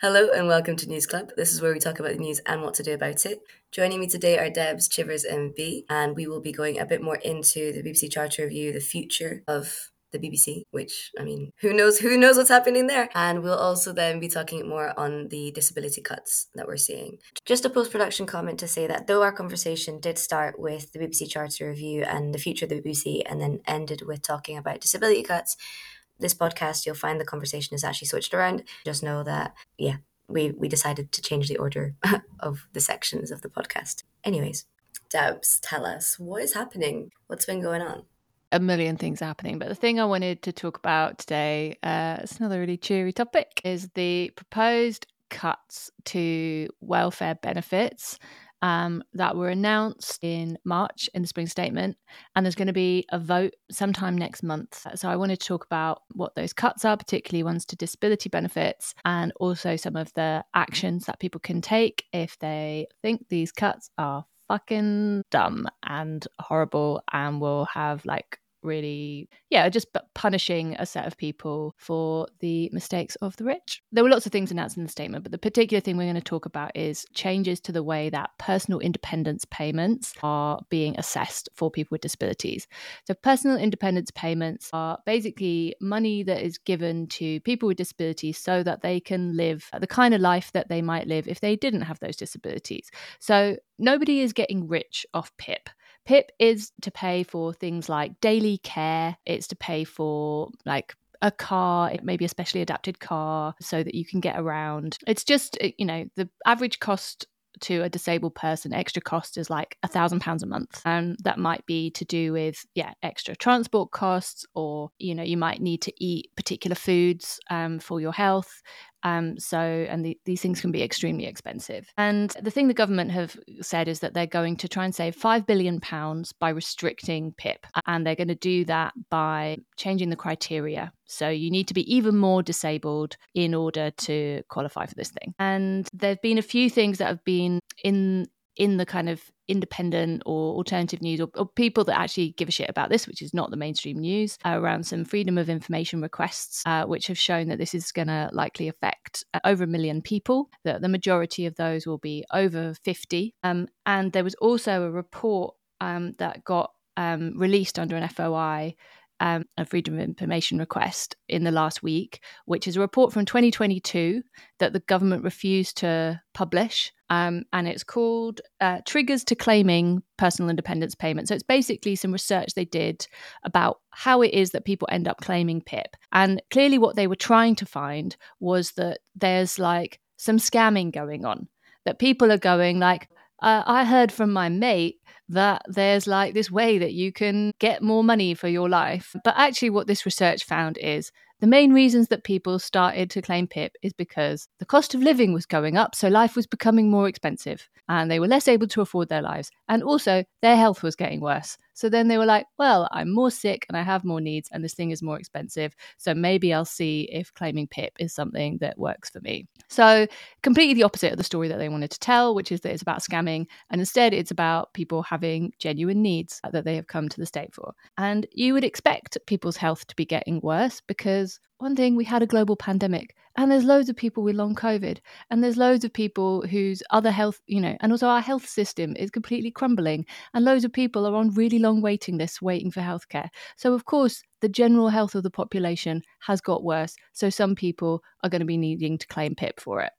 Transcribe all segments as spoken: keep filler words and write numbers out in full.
Hello and welcome to News Club. This is where we talk about the news and what to do about it. Joining me today are Debs, Chivers and B, and we will be going a bit more into the B B C Charter Review, the future of the B B C, which, I mean, who knows who knows what's happening there. And we'll also then be talking more on the disability cuts that we're seeing. Just a post-production comment to say that though our conversation did start with the B B C Charter Review and the future of the B B C and then ended with talking about disability cuts, this podcast, you'll find the conversation is actually switched around. Just know that, yeah, we, we decided to change the order of the sections of the podcast. Anyways, Debs, tell us, what is happening? What's been going on? A million things happening, but the thing I wanted to talk about today, uh, it's another really cheery topic, is the proposed cuts to welfare benefits um, that were announced in March in the Spring Statement, and there's going to be a vote sometime next month. So I wanted to talk about what those cuts are, particularly ones to disability benefits, and also some of the actions that people can take if they think these cuts are fucking dumb and horrible and will have like really, yeah, just punishing a set of people for the mistakes of the rich. There were lots of things announced in the statement, but the particular thing we're going to talk about is changes to the way that personal independence payments are being assessed for people with disabilities. So personal independence payments are basically money that is given to people with disabilities so that they can live the kind of life that they might live if they didn't have those disabilities. So nobody is getting rich off P I P. P I P is to pay for things like daily care. It's to pay for like a car, it may be a specially adapted car so that you can get around. It's just, you know, the average cost to a disabled person, extra cost is like a thousand pounds a month. And that might be to do with, yeah, extra transport costs, or, you know, you might need to eat particular foods um, for your health. Um, so, and the, these things can be extremely expensive. And the thing the government have said is that they're going to try and save five billion pounds by restricting P I P. And they're going to do that by changing the criteria. So you need to be even more disabled in order to qualify for this thing. And there have been a few things that have been in in the kind of independent or alternative news, or, or people that actually give a shit about this, which is not the mainstream news, uh, around some freedom of information requests, uh, which have shown that this is going to likely affect uh, over a million people, that the majority of those will be over fifty. Um, and there was also a report um, that got um, released under an F O I, Um, a freedom of information request in the last week, which is a report from twenty twenty-two that the government refused to publish. Um, and it's called uh, Triggers to Claiming Personal Independence Payment. So it's basically some research they did about how it is that people end up claiming P I P. And clearly what they were trying to find was that there's like some scamming going on, that people are going like, uh, I heard from my mate that there's like this way that you can get more money for your life. But actually what this research found is the main reasons that people started to claim P I P is because the cost of living was going up, so life was becoming more expensive and they were less able to afford their lives. And also their health was getting worse. So then they were like, well, I'm more sick and I have more needs and this thing is more expensive. So maybe I'll see if claiming P I P is something that works for me. So completely the opposite of the story that they wanted to tell, which is that it's about scamming. And instead it's about people having genuine needs that they have come to the state for. And you would expect people's health to be getting worse because one thing, we had a global pandemic and there's loads of people with long COVID and there's loads of people whose other health, you know, and also our health system is completely crumbling and loads of people are on really long waiting lists waiting for healthcare. So of course, the general health of the population has got worse. So some people are going to be needing to claim P I P for it.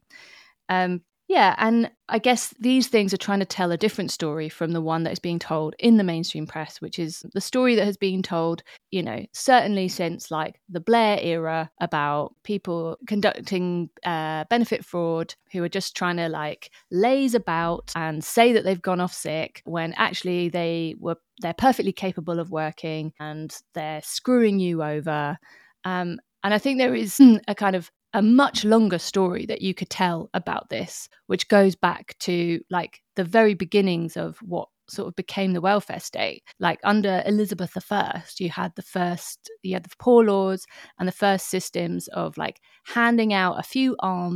Um, Yeah, and I guess these things are trying to tell a different story from the one that is being told in the mainstream press, which is the story that has been told, you know, certainly since like the Blair era, about people conducting uh, benefit fraud who are just trying to like laze about and say that they've gone off sick when actually they were they're perfectly capable of working and they're screwing you over. Um, and I think there is a kind of a much longer story that you could tell about this, which goes back to like the very beginnings of what sort of became the welfare state. Like under Elizabeth the First, you had the first, you had the poor laws and the first systems of like handing out a few alms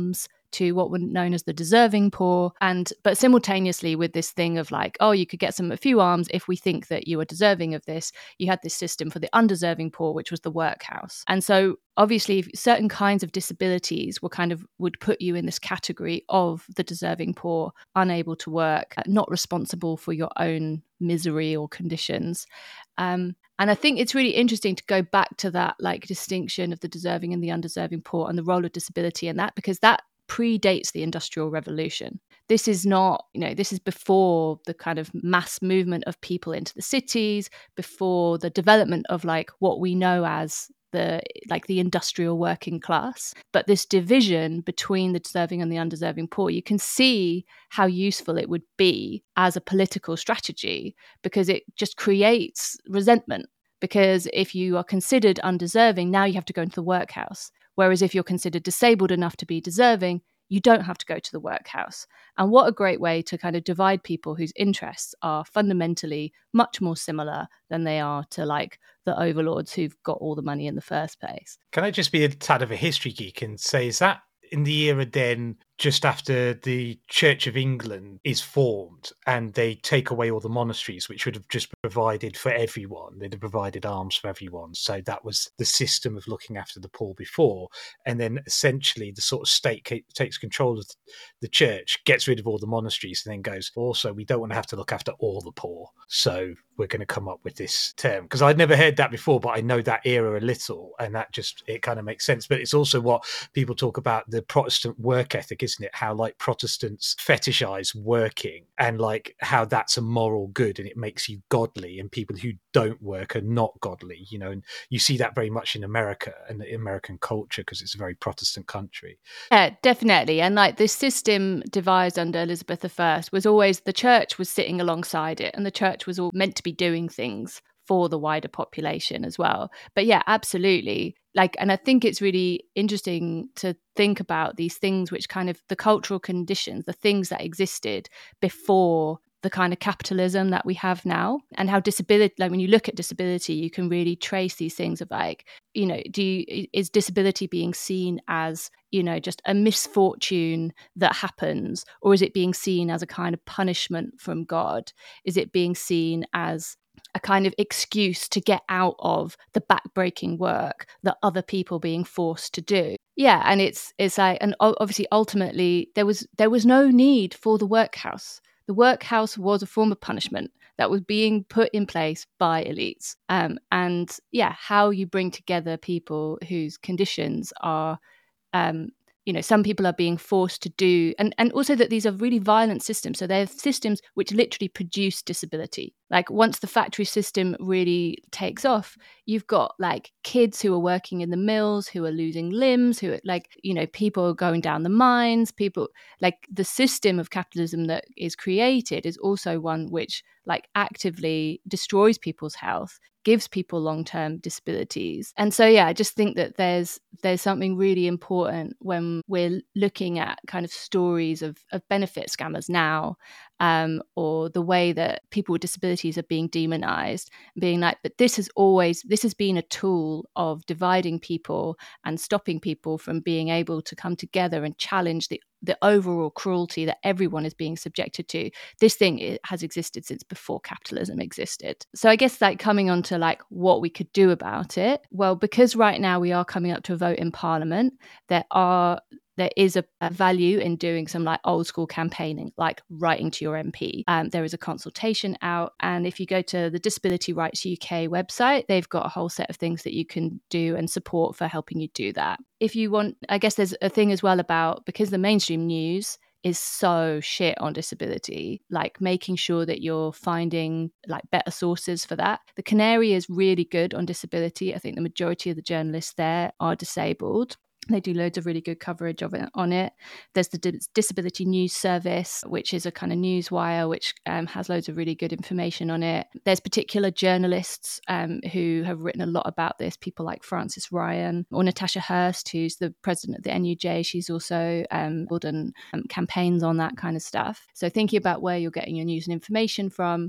to what were known as the deserving poor. And but simultaneously with this thing of like, oh, you could get some a few alms if we think that you are deserving of this, you had this system for the undeserving poor, which was the workhouse. And so obviously certain kinds of disabilities were kind of would put you in this category of the deserving poor, unable to work, not responsible for your own misery or conditions. Um, and I think it's really interesting to go back to that like distinction of the deserving and the undeserving poor and the role of disability in that, because that predates the Industrial Revolution. This is not, you know, this is before the kind of mass movement of people into the cities, before the development of like what we know as the like the industrial working class. But this division between the deserving and the undeserving poor, you can see how useful it would be as a political strategy, because it just creates resentment. Because if you are considered undeserving, now you have to go into the workhouse. Whereas if you're considered disabled enough to be deserving, you don't have to go to the workhouse. And what a great way to kind of divide people whose interests are fundamentally much more similar than they are to like the overlords who've got all the money in the first place. Can I just be a tad of a history geek and say, is that in the era then just after the Church of England is formed and they take away all the monasteries, which would have just provided for everyone? They'd have provided alms for everyone. So that was the system of looking after the poor before. And then essentially the sort of state takes control of the church, gets rid of all the monasteries, and then goes, also, we don't want to have to look after all the poor. So we're going to come up with this term. Because I'd never heard that before, but I know that era a little. And that just, it kind of makes sense. But it's also what people talk about, the Protestant work ethic, isn't it? How like Protestants fetishize working and like how that's a moral good and it makes you godly, and people who don't work are not godly, you know. And you see that very much in America and the American culture because it's a very Protestant country. Yeah, definitely. And like this system devised under Elizabeth the First was always, the church was sitting alongside it, and the church was all meant to be doing things for the wider population as well. But yeah, absolutely. Like, and I think it's really interesting to think about these things which kind of the cultural conditions, the things that existed before the kind of capitalism that we have now, and how disability, like when you look at disability, you can really trace these things of like, you know, do you, is disability being seen as, you know, just a misfortune that happens, or is it being seen as a kind of punishment from God? Is it being seen as a kind of excuse to get out of the backbreaking work that other people being forced to do? Yeah, and it's it's like, and obviously ultimately there was there was no need for the workhouse. The workhouse was a form of punishment that was being put in place by elites. Um, and yeah, how you bring together people whose conditions are, um, you know, some people are being forced to do, and, and also that these are really violent systems. So they're systems which literally produce disability. Like once the factory system really takes off, you've got like kids who are working in the mills, who are losing limbs, who are like, you know, people are going down the mines, people like the system of capitalism that is created is also one which like actively destroys people's health, gives people long-term disabilities. And so, yeah, I just think that there's there's something really important when we're looking at kind of stories of, of benefit scammers now, um, or the way that people with disabilities are being demonized, being like, but this has always, this has been a tool of dividing people and stopping people from being able to come together and challenge the the overall cruelty that everyone is being subjected to. This thing it has existed since before capitalism existed. So I guess like coming on to like what we could do about it. Well, because right now we are coming up to a vote in Parliament, there are there is a, a value in doing some like old school campaigning, like writing to your M P. Um, there is a consultation out. And if you go to the Disability Rights U K website, they've got a whole set of things that you can do and support for helping you do that. If you want, I guess there's a thing as well about, because the mainstream news is so shit on disability, like making sure that you're finding like better sources for that. The Canary is really good on disability. I think the majority of the journalists there are disabled. They do loads of really good coverage of it on it. There's the D- Disability News Service, which is a kind of news wire, which um, has loads of really good information on it. There's particular journalists um, who have written a lot about this, people like Frances Ryan or Natasha Hurst, who's the president of the N U J. She's also um, done um, campaigns on that kind of stuff. So thinking about where you're getting your news and information from.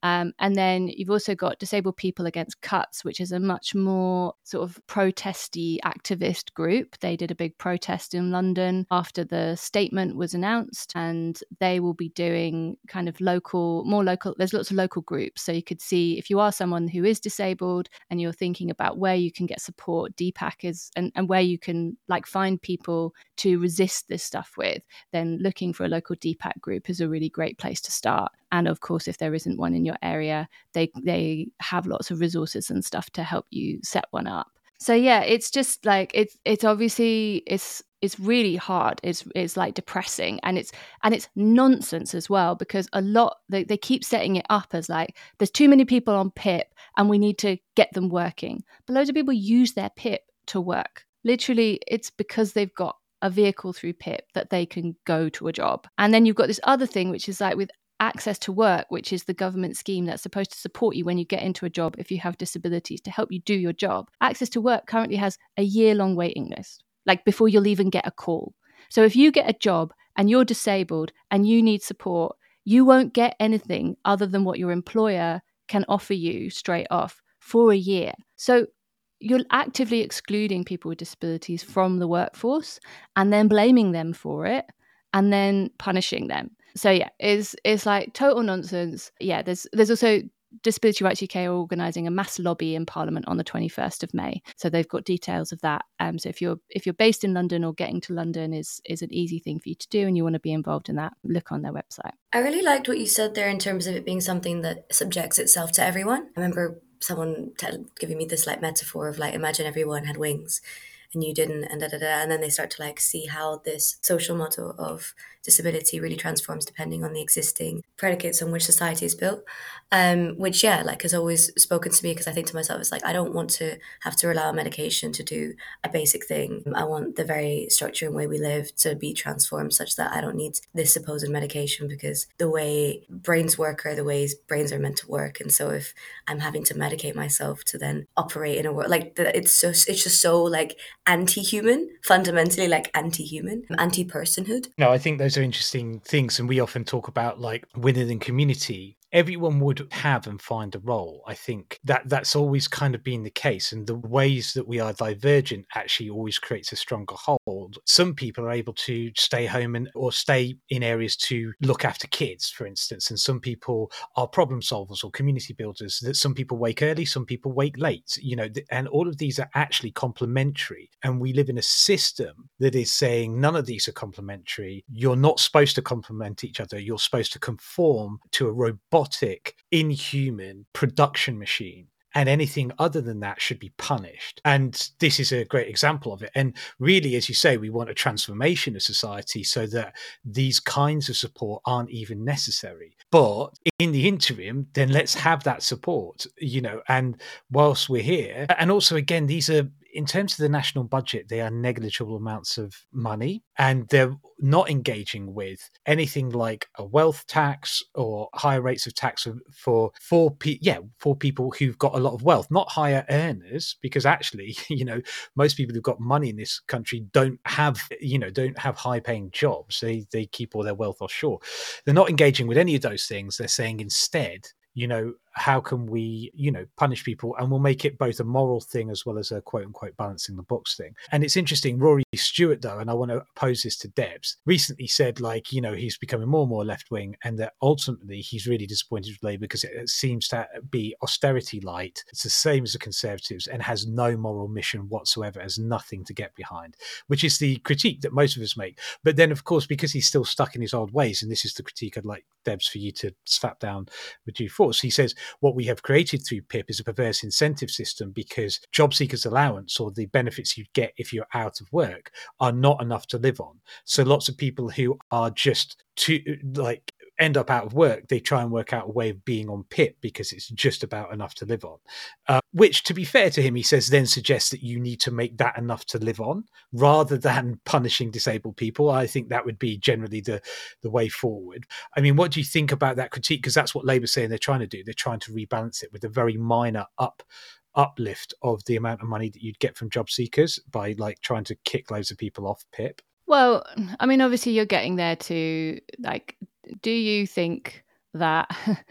Um, and then you've also got Disabled People Against Cuts, which is a much more sort of protesty activist group. They did a big protest in London after the statement was announced, and they will be doing kind of local, more local, there's lots of local groups. So you could see if you are someone who is disabled and you're thinking about where you can get support, D PAC is, and, and where you can like find people to resist this stuff with, then looking for a local D PAC group is a really great place to start. And of course, if there isn't one in your area, they they have lots of resources and stuff to help you set one up. So yeah, it's just like it's it's obviously it's it's really hard. It's it's like depressing, and it's and it's nonsense as well, because a lot they, they keep setting it up as like there's too many people on P I P and we need to get them working. But loads of people use their P I P to work. Literally, it's because they've got a vehicle through P I P that they can go to a job. And then you've got this other thing, which is like with Access to Work, which is the government scheme that's supposed to support you when you get into a job if you have disabilities, to help you do your job. Access to Work currently has a year-long waiting list, like before you'll even get a call. So if you get a job and you're disabled and you need support, you won't get anything other than what your employer can offer you straight off for a year. So you're actively excluding people with disabilities from the workforce and then blaming them for it and then punishing them. So yeah, it's it's like total nonsense. Yeah, there's there's also Disability Rights U K are organising a mass lobby in Parliament on the twenty-first of May. So they've got details of that. Um, so if you're if you're based in London, or getting to London is is an easy thing for you to do, and you want to be involved in that, look on their website. I really liked what you said there in terms of it being something that subjects itself to everyone. I remember someone t- giving me this like metaphor of like, imagine everyone had wings and you didn't, and da da da, and then they start to like see how this social model of disability really transforms depending on the existing predicates on which society is built. Um, which yeah, like has always spoken to me, because I think to myself, it's like I don't want to have to rely on medication to do a basic thing. I want the very structure and way we live to be transformed such that I don't need this supposed medication, because the way brains work are the ways brains are meant to work. And so if I'm having to medicate myself to then operate in a world like the, it's so it's just so like anti-human, fundamentally like anti-human, anti-personhood. No, I think those are interesting things, and we often talk about like within the community, everyone would have and find a role. I think that that's always kind of been the case, and the ways that we are divergent actually always creates a stronger hold. Some people are able to stay home and or stay in areas to look after kids, for instance, and some people are problem solvers or community builders. That some people wake early, some people wake late, you know, and all of these are actually complementary. And we live in a system that is saying none of these are complementary. You're not supposed to complement each other. You're supposed to conform to a robotic, inhuman production machine. And anything other than that should be punished. And this is a great example of it. And really, as you say, we want a transformation of society so that these kinds of support aren't even necessary. But in the interim, then let's have that support, you know, and whilst we're here, and also, again, these are, in terms of the national budget, they are negligible amounts of money, and they're not engaging with anything like a wealth tax or higher rates of tax for for pe- yeah for people who've got a lot of wealth, not higher earners, because actually, you know, most people who've got money in this country don't have you know don't have high paying jobs. They they keep all their wealth offshore. They're not engaging with any of those things. They're saying instead, you know, how can we, you know, punish people? And we'll make it both a moral thing as well as a quote unquote balancing the books thing. And it's interesting, Rory Stewart, though, and I want to pose this to Debs, recently said, like, you know, he's becoming more and more left wing, and that ultimately he's really disappointed with Labour because it seems to be austerity light. It's the same as the Conservatives and has no moral mission whatsoever, has nothing to get behind, which is the critique that most of us make. But then, of course, because he's still stuck in his old ways, and this is the critique I'd like, Debs, for you to slap down with due force, he says, what we have created through P I P is a perverse incentive system, because job seekers allowance, or the benefits you get if you're out of work, are not enough to live on. So lots of people who are just too, like, end up out of work, they try and work out a way of being on P I P because it's just about enough to live on. Uh, which, to be fair to him, he says then suggests that you need to make that enough to live on rather than punishing disabled people. I think that would be generally the, the way forward. I mean, what do you think about that critique? Because that's what Labour's saying they're trying to do. They're trying to rebalance it with a very minor up uplift of the amount of money that you'd get from job seekers by like trying to kick loads of people off P I P. Well, I mean, obviously you're getting there to like, do you think that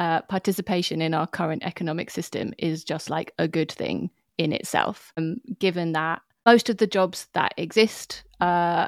uh, participation in our current economic system is just like a good thing in itself, um, given that most of the jobs that exist uh,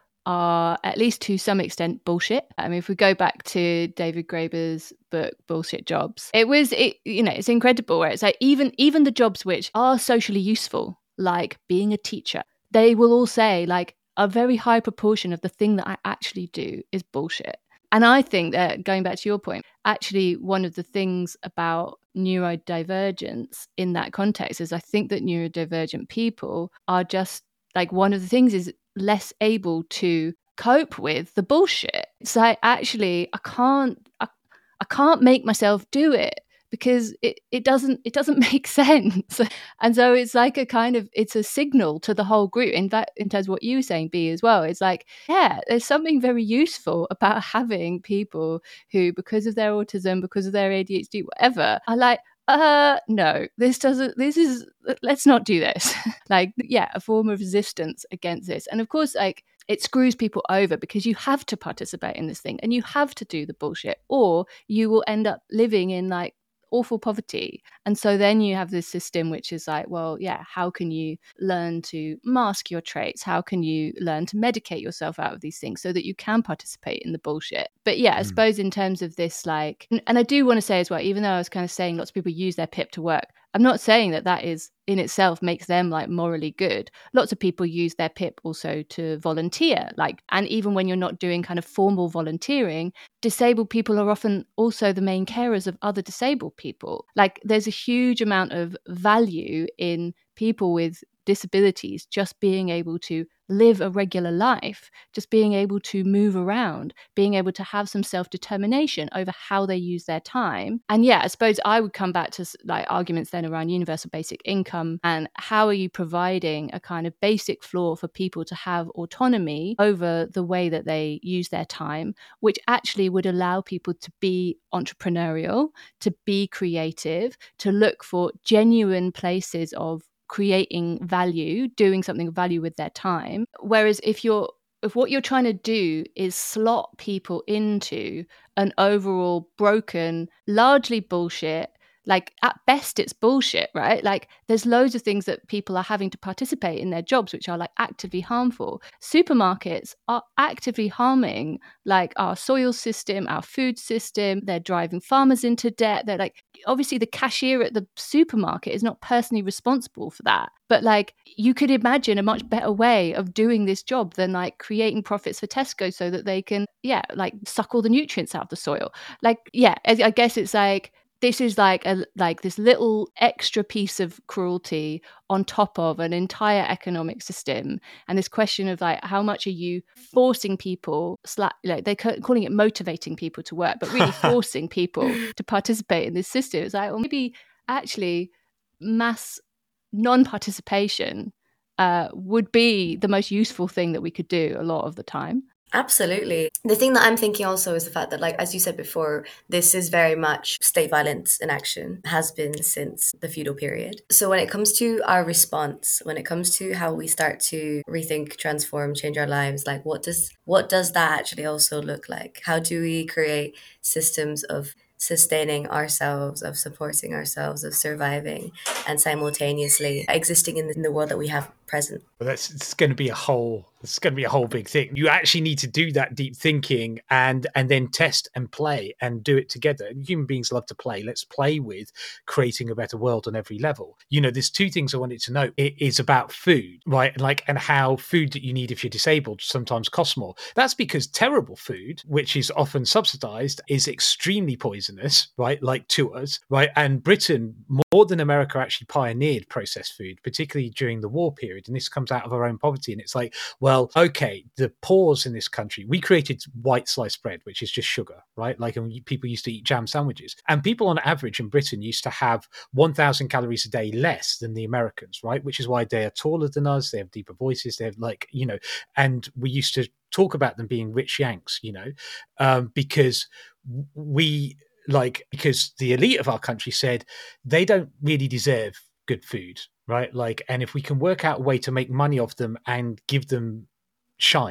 are, at least to some extent, bullshit. I mean, if we go back to David Graeber's book, Bullshit Jobs, it was, it, you know, it's incredible where it's like even even the jobs which are socially useful, like being a teacher, they will all say like a very high proportion of the thing that I actually do is bullshit. And I think that, going back to your point, actually one of the things about neurodivergence in that context is I think that neurodivergent people are just like, one of the things is less able to cope with the bullshit. It's like, actually, I can't, I, I can't make myself do it because it, it doesn't, it doesn't make sense. And so it's like a kind of, it's a signal to the whole group. In fact, in terms of what you were saying, B, as well, it's like, yeah, there's something very useful about having people who, because of their autism, because of their A D H D, whatever, are like, uh no, this doesn't, this is, let's not do this. Like, yeah, a form of resistance against this. And of course, like, it screws people over because you have to participate in this thing and you have to do the bullshit, or you will end up living in like awful poverty. And so then you have this system which is like, well, yeah, how can you learn to mask your traits? How can you learn to medicate yourself out of these things so that you can participate in the bullshit? But yeah, I mm. suppose in terms of this, like, and, and I do want to say as well, even though I was kind of saying lots of people use their P I P to work, I'm not saying that that is in itself makes them like morally good. Lots of people use their P I P also to volunteer, like, and even when you're not doing kind of formal volunteering, disabled people are often also the main carers of other disabled people. Like, there's a huge amount of value in people with disabilities just being able to live a regular life, just being able to move around, being able to have some self-determination over how they use their time. And yeah, I suppose I would come back to like arguments then around universal basic income and how are you providing a kind of basic floor for people to have autonomy over the way that they use their time, which actually would allow people to be entrepreneurial, to be creative, to look for genuine places of creating value, doing something of value with their time. Whereas if you're if what you're trying to do is slot people into an overall broken, largely bullshit, like at best it's bullshit, right? Like there's loads of things that people are having to participate in their jobs which are like actively harmful. Supermarkets are actively harming like our soil system, our food system. They're driving farmers into debt. They're like, obviously the cashier at the supermarket is not personally responsible for that. But like you could imagine a much better way of doing this job than like creating profits for Tesco so that they can, yeah, like suck all the nutrients out of the soil. Like, yeah, I, I guess it's like, this is like a like this little extra piece of cruelty on top of an entire economic system, and this question of like how much are you forcing people, sla- like they're calling it motivating people to work, but really forcing people to participate in this system. It's like, well, maybe actually mass non-participation uh, would be the most useful thing that we could do a lot of the time. Absolutely. The thing that I'm thinking also is the fact that, like, as you said before, this is very much state violence in action, has been since the feudal period. So when it comes to our response, when it comes to how we start to rethink, transform, change our lives, like what does what does that actually also look like? How do we create systems of sustaining ourselves, of supporting ourselves, of surviving, and simultaneously existing in the, in the world that we have present? Well, that's it's going to be a whole it's going to be a whole big thing. You actually need to do that deep thinking and and then test and play and do it together. Human beings love to play. Let's play with creating a better world on every level. You know, there's two things I wanted to note. It is about food, right? Like, and how food that you need if you're disabled sometimes costs more. That's because terrible food, which is often subsidized, is extremely poisonous, right? Like to us, right? And Britain, more than America, actually pioneered processed food, particularly during the war period. And this comes out of our own poverty. And it's like, well, okay, the poors in this country, we created white sliced bread, which is just sugar, right? Like, and people used to eat jam sandwiches. And people on average in Britain used to have one thousand calories a day less than the Americans, right? Which is why they are taller than us. They have deeper voices. They have like, you know, and we used to talk about them being rich Yanks, you know, um, because we like, because the elite of our country said they don't really deserve good food, right? Like, and if we can work out a way to make money off them and give them shite,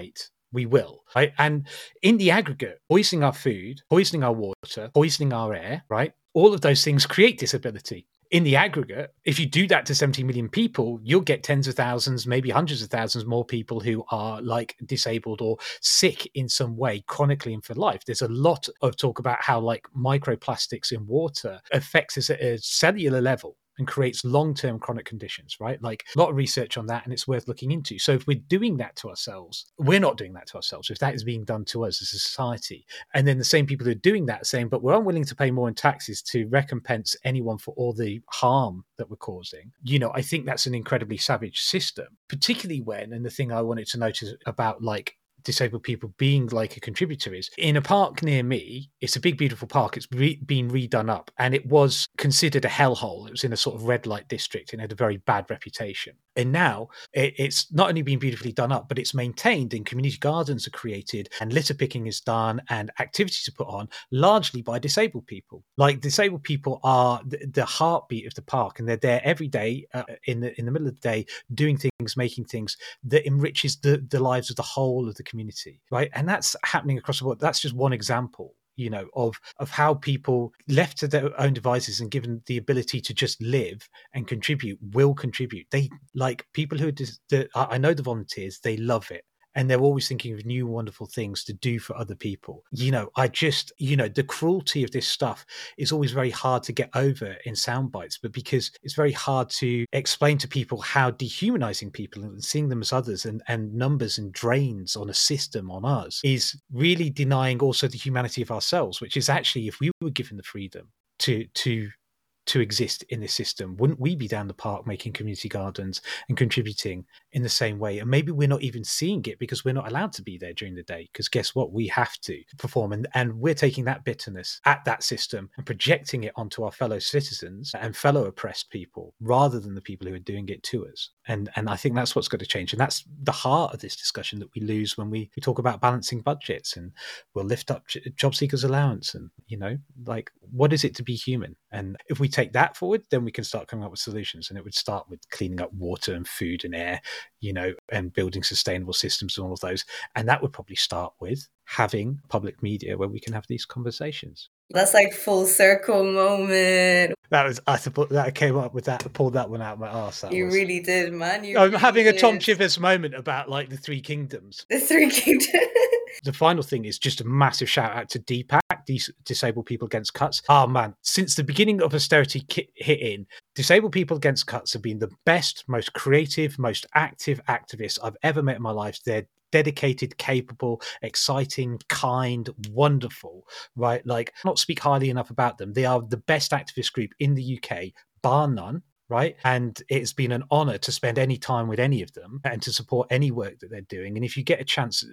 We will, right? And in the aggregate, poisoning our food, poisoning our water, poisoning our air, right? All of those things create disability. In the aggregate, if you do that to seventy million people, you'll get tens of thousands, maybe hundreds of thousands more people who are like disabled or sick in some way, chronically and for life. There's a lot of talk about how like microplastics in water affects us at a cellular level and creates long-term chronic conditions, right? Like a lot of research on that, and it's worth looking into. So if we're doing that to ourselves, we're not doing that to ourselves. If that is being done to us as a society, and then the same people who are doing that are saying, but we're unwilling to pay more in taxes to recompense anyone for all the harm that we're causing, you know, I think that's an incredibly savage system, particularly when, and the thing I wanted to notice about like disabled people being like a contributor is in a park near me. It's a big, beautiful park. It's re- been redone up, and it was considered a hellhole. It was in a sort of red light district and had a very bad reputation. And now it, it's not only been beautifully done up, but it's maintained, and community gardens are created, and litter picking is done, and activities are put on largely by disabled people. Like disabled people are the, the heartbeat of the park, and they're there every day uh, in the in the middle of the day doing things, making things that enriches the, the lives of the whole of the community, right? And that's happening across the board. That's just one example, you know, of of how people left to their own devices and given the ability to just live and contribute will contribute. They like people who are dis- the, I know the volunteers, they love it. And they're always thinking of new wonderful things to do for other people. You know, I just, you know, the cruelty of this stuff is always very hard to get over in sound bites, but because it's very hard to explain to people how dehumanizing people and seeing them as others and, and numbers and drains on a system on us is really denying also the humanity of ourselves, which is actually, if we were given the freedom to, to, to exist in this system, wouldn't we be down the park making community gardens and contributing in the same way? And maybe we're not even seeing it because we're not allowed to be there during the day, because guess what, we have to perform, and, and we're taking that bitterness at that system and projecting it onto our fellow citizens and fellow oppressed people rather than the people who are doing it to us. And and I think that's what's got to change, and that's the heart of this discussion that we lose when we, we talk about balancing budgets, and we'll lift up job seekers allowance, and you know, like, what is it to be human? And if we take that forward, then we can start coming up with solutions. And it would start with cleaning up water and food and air, you know, and building sustainable systems and all of those. And that would probably start with having public media where we can have these conversations. That's like full circle moment. That was I that I came up with that, pulled that one out of my arse. That you was. really did, man. You I'm really having did. a Tom Chivers moment about like the Three Kingdoms. The Three Kingdoms. The final thing is just a massive shout out to D PAC, Dis- Disabled People Against Cuts. Oh man, since the beginning of austerity hit in, Disabled People Against Cuts have been the best, most creative, most active activists I've ever met in my life. They're dedicated, capable, exciting, kind, wonderful, right? Like, not speak highly enough about them. They are the best activist group in the U K, bar none. Right. And it's been an honor to spend any time with any of them and to support any work that they're doing. And if you get a chance,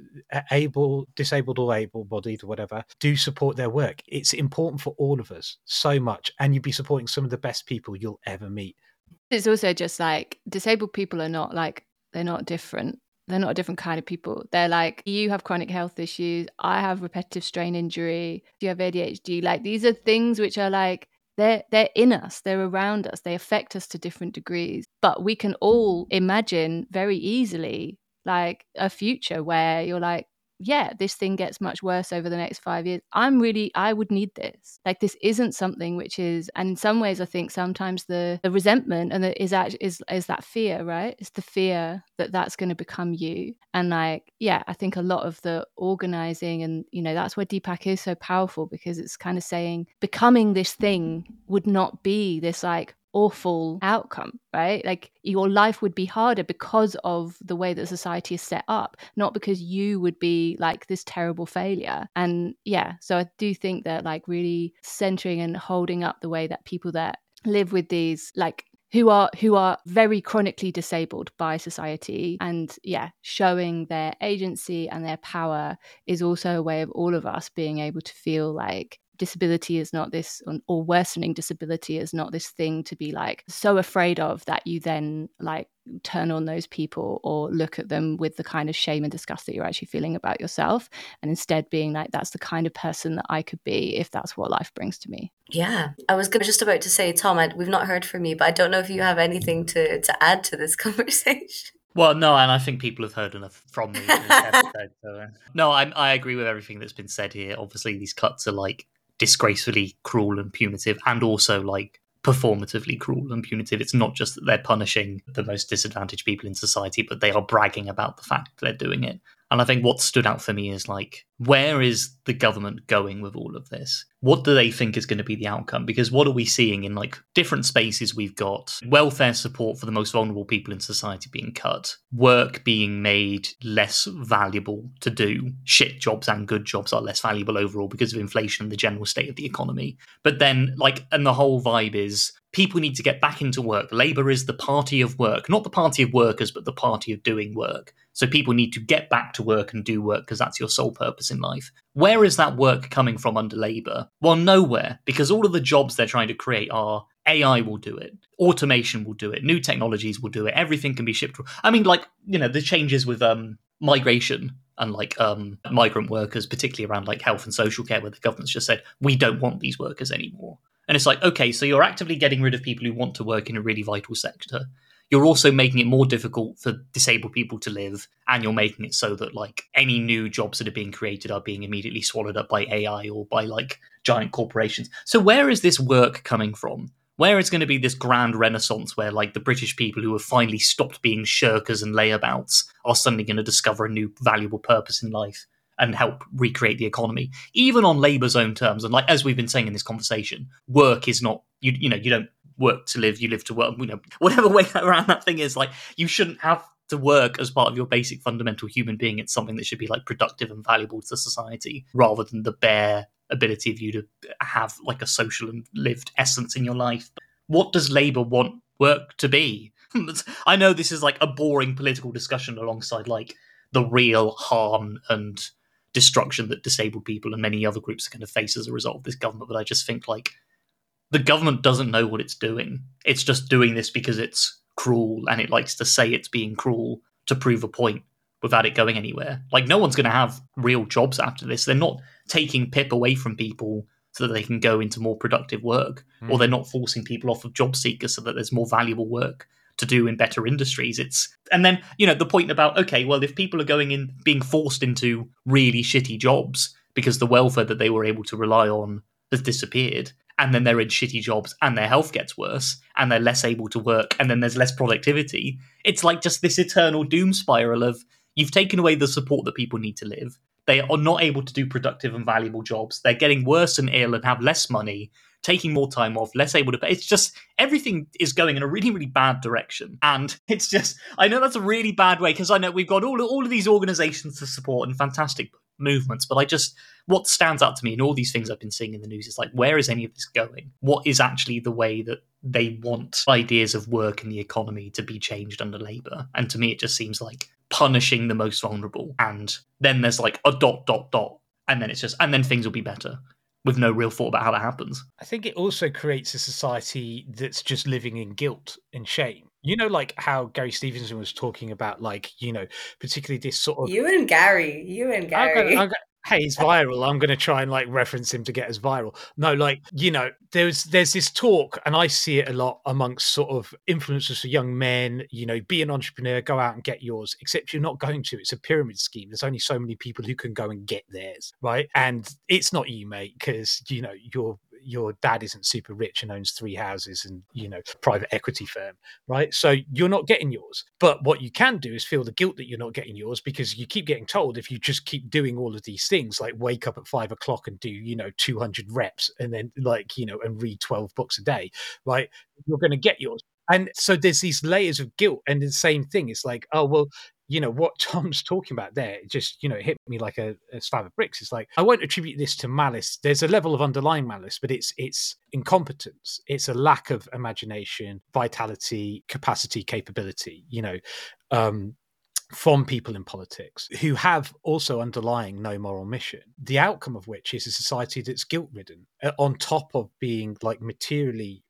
able, disabled or able-bodied or whatever, do support their work. It's important for all of us so much. And you'd be supporting some of the best people you'll ever meet. It's also just like disabled people are not like, they're not different. They're not a different kind of people. They're like, you have chronic health issues. I have repetitive strain injury. You have A D H D. Like, these are things which are like, They're they're in us, they're around us, they affect us to different degrees. But we can all imagine very easily like a future where you're like, yeah, this thing gets much worse over the next five years. I'm really, I would need this. Like, this isn't something which is, and in some ways I think sometimes the, the resentment and the, is, actually, is is that fear, right? It's the fear that that's going to become you. And like, yeah, I think a lot of the organizing and, you know, that's where D PAC is so powerful, because it's kind of saying becoming this thing would not be this like awful outcome, right? Like, your life would be harder because of the way that society is set up, not because you would be like this terrible failure. And yeah, so I do think that like really centering and holding up the way that people that live with these like who are who are very chronically disabled by society, and yeah, showing their agency and their power is also a way of all of us being able to feel like disability is not this, or worsening disability is not this thing to be like so afraid of that you then like turn on those people or look at them with the kind of shame and disgust that you're actually feeling about yourself, and instead being like, that's the kind of person that I could be if that's what life brings to me. Yeah, I was just about to say, Tom, I, we've not heard from you, but I don't know if you have anything to, to add to this conversation. Well, no, and I think people have heard enough from me in this episode. So, uh, no, I, I agree with everything that's been said here. Obviously, these cuts are like disgracefully cruel and punitive, and also like performatively cruel and punitive. It's not just that they're punishing the most disadvantaged people in society, but they are bragging about the fact they're doing it. And I think what stood out for me is like, where is the government going with all of this? What do they think is going to be the outcome? Because what are we seeing in like different spaces? We've got welfare support for the most vulnerable people in society being cut, work being made less valuable to do. Shit jobs and good jobs are less valuable overall because of inflation and the general state of the economy. But then like, and the whole vibe is people need to get back into work. Labour is the party of work, not the party of workers, but the party of doing work. So people need to get back to work and do work because that's your sole purpose in life. Where is that work coming from under Labour? Well, nowhere, because all of the jobs they're trying to create are A I will do it, automation will do it, new technologies will do it, everything can be shipped. I mean, like, you know, the changes with um, migration and like um, migrant workers, particularly around like health and social care, where the government's just said, we don't want these workers anymore. And it's like, okay, so you're actively getting rid of people who want to work in a really vital sector. You're also making it more difficult for disabled people to live, and you're making it so that like any new jobs that are being created are being immediately swallowed up by A I or by like giant corporations. So where is this work coming from? Where is going to be this grand renaissance where like the British people who have finally stopped being shirkers and layabouts are suddenly going to discover a new valuable purpose in life and help recreate the economy, even on Labour's own terms? And like, as we've been saying in this conversation, work is not, you, you know, you don't work to live, you live to work, you know, whatever way around that thing is, like, you shouldn't have to work as part of your basic fundamental human being. It's something that should be like productive and valuable to society rather than the bare ability of you to have like a social and lived essence in your life. What does Labour want work to be? I know this is like a boring political discussion alongside like the real harm and destruction that disabled people and many other groups are going to face as a result of this government, but I just think like the government doesn't know what it's doing. It's just doing this because it's cruel, and it likes to say it's being cruel to prove a point without it going anywhere. Like, no one's going to have real jobs after this. They're not taking P I P away from people so that they can go into more productive work, mm. or they're not forcing people off of job seekers so that there's more valuable work to do in better industries. It's and then, you know, the point about, okay, well, if people are going in, being forced into really shitty jobs because the welfare that they were able to rely on has disappeared, and then they're in shitty jobs and their health gets worse and they're less able to work and then there's less productivity. It's like just this eternal doom spiral of you've taken away the support that people need to live. They are not able to do productive and valuable jobs. They're getting worse and ill and have less money, taking more time off, less able to pay. It's just everything is going in a really, really bad direction. And it's just, I know that's a really bad way because I know we've got all, all of these organizations to support and fantastic movements, but I just, what stands out to me in all these things I've been seeing in the news is like, where is any of this going? What is actually the way that they want ideas of work and the economy to be changed under Labour? And to me, it just seems like punishing the most vulnerable. And then there's like a dot, dot, dot. And then it's just, and then things will be better with no real thought about how that happens. I think it also creates a society that's just living in guilt and shame. You know, like how Gary Stevenson was talking about, like, you know, particularly this sort of... You and Gary. You and Gary. I'm gonna, I'm gonna, hey, he's viral. I'm going to try and, like, reference him to get us viral. No, like, you know, there's there's this talk, and I see it a lot amongst sort of influencers for young men, you know, be an entrepreneur, go out and get yours, except you're not going to. It's a pyramid scheme. There's only so many people who can go and get theirs, right? And it's not you, mate, because, you know, you're... your dad isn't super rich and owns three houses and, you know, private equity firm, right? So you're not getting yours. But what you can do is feel the guilt that you're not getting yours because you keep getting told if you just keep doing all of these things, like wake up at five o'clock and do, you know, two hundred reps and then like, you know, and read twelve books a day, right? You're going to get yours. And so there's these layers of guilt, and the same thing. It's like, oh, well, you know, what Tom's talking about there, it just, you know, hit me like a, a slab of bricks. It's like, I won't attribute this to malice. There's a level of underlying malice, but it's it's incompetence. It's a lack of imagination, vitality, capacity, capability, you know, um, from people in politics who have also underlying no moral mission, the outcome of which is a society that's guilt-ridden, on top of being like materially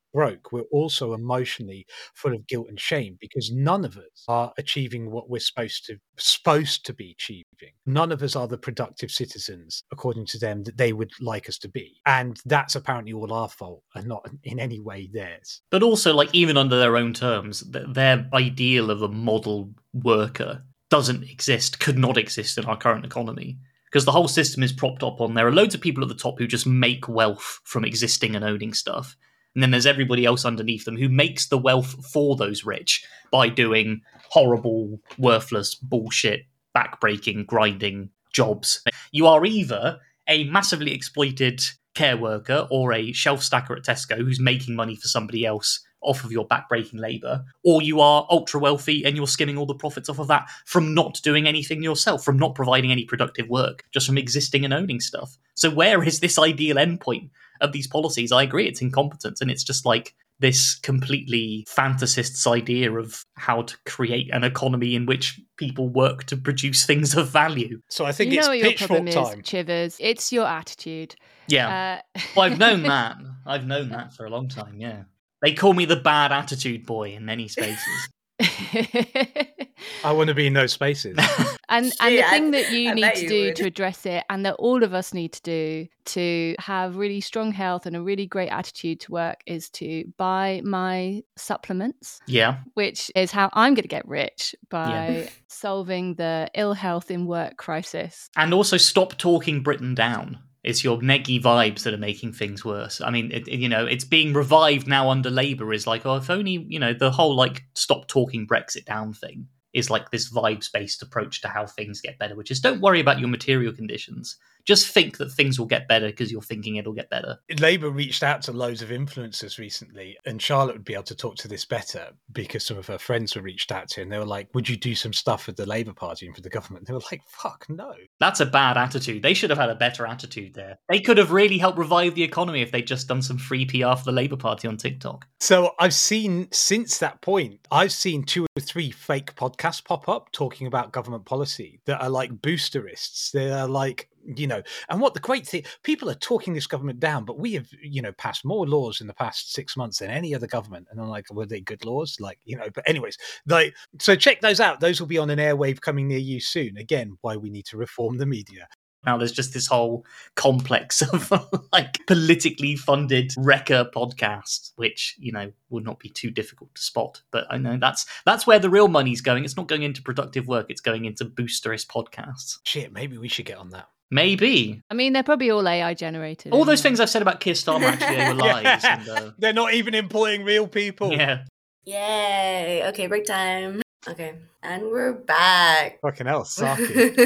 broke, we're also emotionally full of guilt and shame because none of us are achieving what we're supposed to supposed to be achieving. None of us are the productive citizens, according to them, that they would like us to be. And that's apparently all our fault and not in any way theirs. But also, like, even under their own terms, th- their ideal of a model worker doesn't exist, could not exist in our current economy. Because the whole system is propped up on, there are loads of people at the top who just make wealth from existing and owning stuff. And then there's everybody else underneath them who makes the wealth for those rich by doing horrible, worthless, bullshit, backbreaking, grinding jobs. You are either a massively exploited care worker or a shelf stacker at Tesco who's making money for somebody else off of your backbreaking labour, or you are ultra wealthy and you're skimming all the profits off of that from not doing anything yourself, from not providing any productive work, just from existing and owning stuff. So where is this ideal endpoint of these policies? I agree, it's incompetence, and it's just like this completely fantasist's idea of how to create an economy in which people work to produce things of value. So I think you it's know what your pitchfork problem time. is, Chivers. It's your attitude. Yeah. Uh, Well, I've known that. I've known that for a long time, yeah. They call me the bad attitude boy in many spaces. I want to be in those spaces. and and the Shit, thing I- that you I need bet to you do would. to address it, and that all of us need to do to have really strong health and a really great attitude to work, is to buy my supplements, Yeah. which is how I'm going to get rich, by Yeah. solving the ill health in work crisis. And also stop talking Britain down. It's your neggy vibes that are making things worse. I mean, it, you know, it's being revived now under Labour is like, oh, if only, you know, the whole like stop talking Brexit down thing is like this vibes-based approach to how things get better, which is don't worry about your material conditions. Just think that things will get better because you're thinking it'll get better. Labour reached out to loads of influencers recently, and Charlotte would be able to talk to this better because some of her friends were reached out to, and they were like, would you do some stuff for the Labour Party and for the government? And they were like, fuck, no. That's a bad attitude. They should have had a better attitude there. They could have really helped revive the economy if they'd just done some free P R for the Labour Party on TikTok. So I've seen, since that point, I've seen two or three fake podcasts pop up talking about government policy that are like boosterists. They are like, you know, and what the great thing, people are talking this government down, but we have, you know, passed more laws in the past six months than any other government. And I'm like, were they good laws? Like, you know, but anyways, like, so check those out. Those will be on an airwave coming near you soon. Again, why we need to reform the media. Now there's just this whole complex of like politically funded wrecker podcasts, which, you know, would not be too difficult to spot. But I know that's that's where the real money's going. It's not going into productive work. It's going into boosterist podcasts. Shit, maybe we should get on that. Maybe. I mean, they're probably all A I generated. All those anyway. things I've said about Keir Starmer actually they were lies. And, uh, They're not even employing real people. yeah. Yay! Okay, break time. Okay, and we're back. Fucking hell, Saki.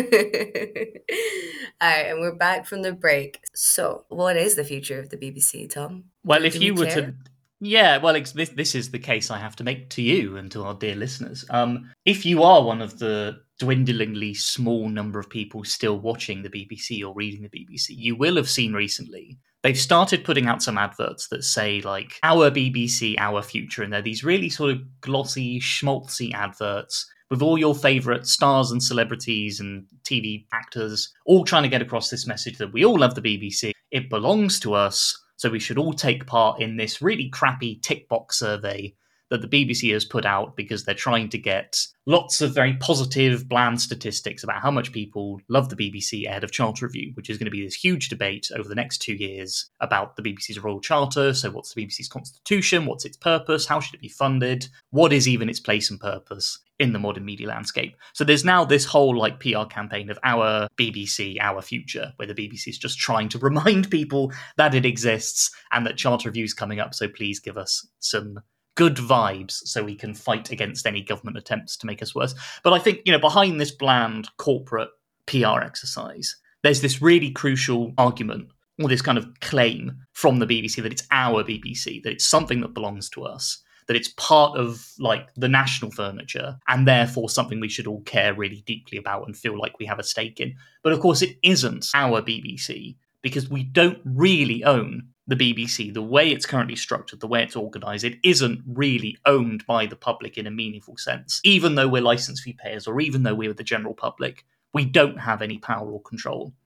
All right, and we're back from the break. So, what is the future of the B B C, Tom? Well, Do- if do we you were care? to, yeah, well, ex- this this is the case I have to make to you and to our dear listeners. Um, if you are one of the dwindlingly small number of people still watching the B B C or reading the B B C, you will have seen recently they've started putting out some adverts that say like "Our B B C, Our Future," and they're these really sort of glossy, schmaltzy adverts with all your favourite stars and celebrities and T V actors, all trying to get across this message that we all love the B B C. It belongs to us, so we should all take part in this really crappy tick box survey that the B B C has put out because they're trying to get lots of very positive, bland statistics about how much people love the B B C ahead of Charter Review, which is going to be this huge debate over the next two years about the B B C's Royal Charter. So what's the B B C's constitution? What's its purpose? How should it be funded? What is even its place and purpose in the modern media landscape? So there's now this whole like P R campaign of Our B B C, Our Future, where the B B C is just trying to remind people that it exists and that Charter Review is coming up. So please give us some good vibes so we can fight against any government attempts to make us worse. But I think, you know, behind this bland corporate P R exercise, there's this really crucial argument or this kind of claim from the B B C that it's our B B C, that it's something that belongs to us, that it's part of like the national furniture and therefore something we should all care really deeply about and feel like we have a stake in. But of course it isn't our B B C because we don't really own the B B C. The way it's currently structured, the way it's organised, it isn't really owned by the public in a meaningful sense. Even though we're licence fee payers or even though we're the general public, we don't have any power or control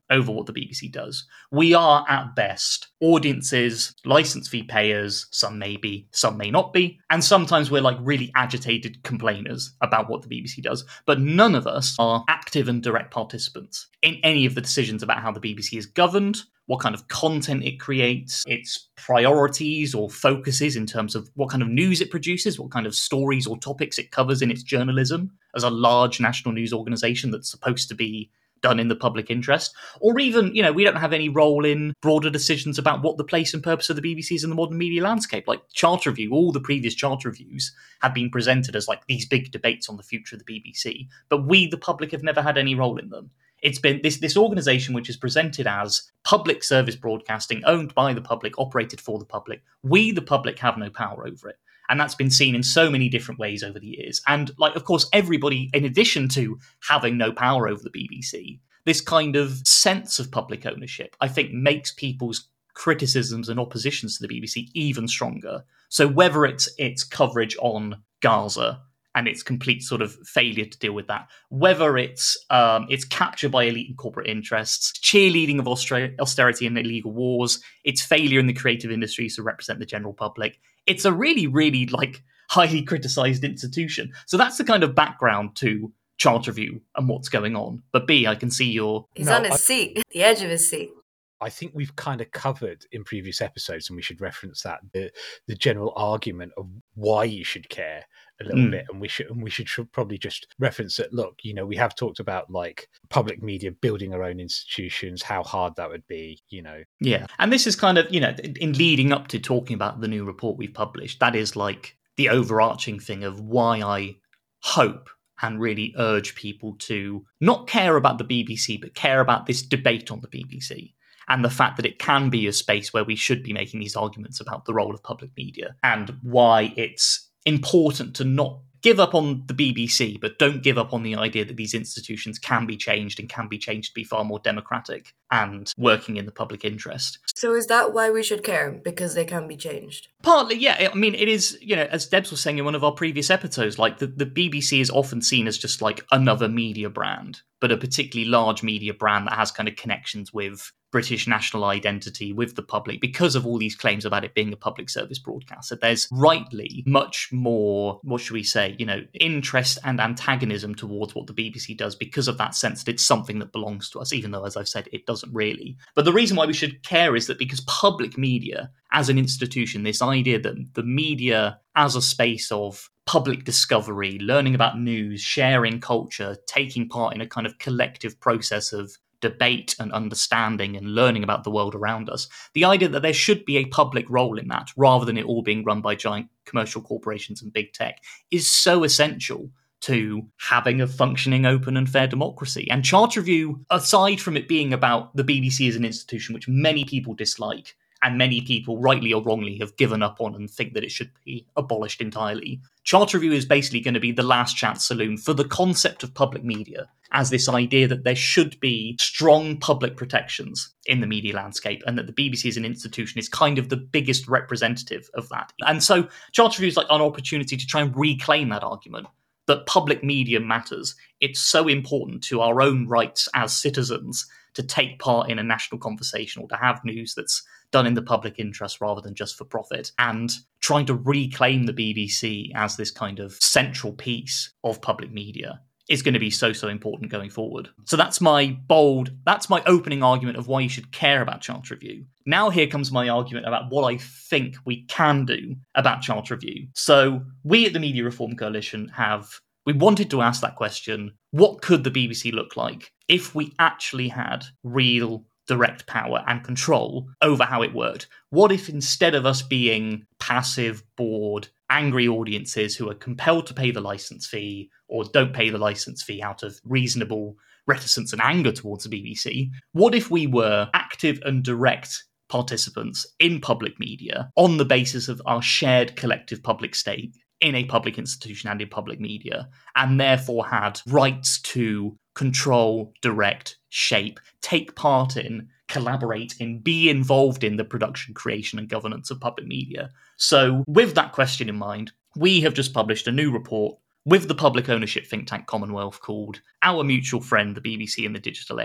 over what the B B C does. We are, at best, audiences, license fee payers, some may be, some may not be, and sometimes we're like really agitated complainers about what the B B C does, but none of us are active and direct participants in any of the decisions about how the B B C is governed, what kind of content it creates, its priorities or focuses in terms of what kind of news it produces, what kind of stories or topics it covers in its journalism as a large national news organisation that's supposed to be done in the public interest. Or even, you know, we don't have any role in broader decisions about what the place and purpose of the B B C is in the modern media landscape. Like Charter Review, all the previous Charter Reviews have been presented as like these big debates on the future of the B B C, but we, the public, have never had any role in them. It's been this, this organisation which is presented as public service broadcasting, owned by the public, operated for the public. We, the public, have no power over it. And that's been seen in so many different ways over the years. And, like, of course, everybody, in addition to having no power over the B B C, this kind of sense of public ownership, I think, makes people's criticisms and oppositions to the B B C even stronger. So whether it's its coverage on Gaza and its complete sort of failure to deal with that, whether it's um, its capture by elite and corporate interests, cheerleading of austere- austerity and illegal wars, its failure in the creative industries to represent the general public, it's a really, really like highly criticised institution. So that's the kind of background to Charter Review and what's going on. But B, I can see your... He's No, on his I- seat, the edge of his seat. I think we've kind of covered in previous episodes, and we should reference that, the the general argument of why you should care a little Mm. bit, and we should and we should, should probably just reference that. Look, you know, we have talked about like public media building our own institutions, how hard that would be, you know. Yeah. And this is kind of, you know, in leading up to talking about the new report we've published, that is like the overarching thing of why I hope and really urge people to not care about the B B C, but care about this debate on the B B C. And the fact that it can be a space where we should be making these arguments about the role of public media and why it's important to not give up on the B B C, but don't give up on the idea that these institutions can be changed and can be changed to be far more democratic and working in the public interest. So is that why we should care? Because they can be changed? Partly, yeah. I mean, it is, you know, as Debs was saying in one of our previous episodes, like the, the B B C is often seen as just like another media brand, but a particularly large media brand that has kind of connections with British national identity, with the public, because of all these claims about it being a public service broadcaster. There's rightly much more, what should we say, you know, interest and antagonism towards what the B B C does because of that sense that it's something that belongs to us, even though, as I've said, it doesn't really. But the reason why we should care is that because public media as an institution, this idea that the media as a space of public discovery, learning about news, sharing culture, taking part in a kind of collective process of debate and understanding and learning about the world around us, the idea that there should be a public role in that rather than it all being run by giant commercial corporations and big tech is so essential to having a functioning, open and fair democracy. And Charter Review, aside from it being about the B B C as an institution, which many people dislike, and many people, rightly or wrongly, have given up on and think that it should be abolished entirely, Charter Review is basically going to be the last chance saloon for the concept of public media as this idea that there should be strong public protections in the media landscape and that the B B C as an institution is kind of the biggest representative of that. And so Charter Review is like an opportunity to try and reclaim that argument that public media matters. It's so important to our own rights as citizens to take part in a national conversation or to have news that's done in the public interest rather than just for profit, and trying to reclaim the B B C as this kind of central piece of public media is going to be so, so important going forward. So that's my bold, that's my opening argument of why you should care about Charter Review. Now here comes my argument about what I think we can do about Charter Review. So we at the Media Reform Coalition have, we wanted to ask that question, what could the B B C look like if we actually had real direct power and control over how it worked? What if instead of us being passive, bored, angry audiences who are compelled to pay the license fee or don't pay the license fee out of reasonable reticence and anger towards the B B C, what if we were active and direct participants in public media on the basis of our shared collective public stake in a public institution and in public media, and therefore had rights to control, direct, shape, take part in, collaborate in, be involved in the production, creation and governance of public media? So with that question in mind, we have just published a new report with the public ownership think tank Commonwealth called Our Mutual Friend, the B B C in the Digital Age.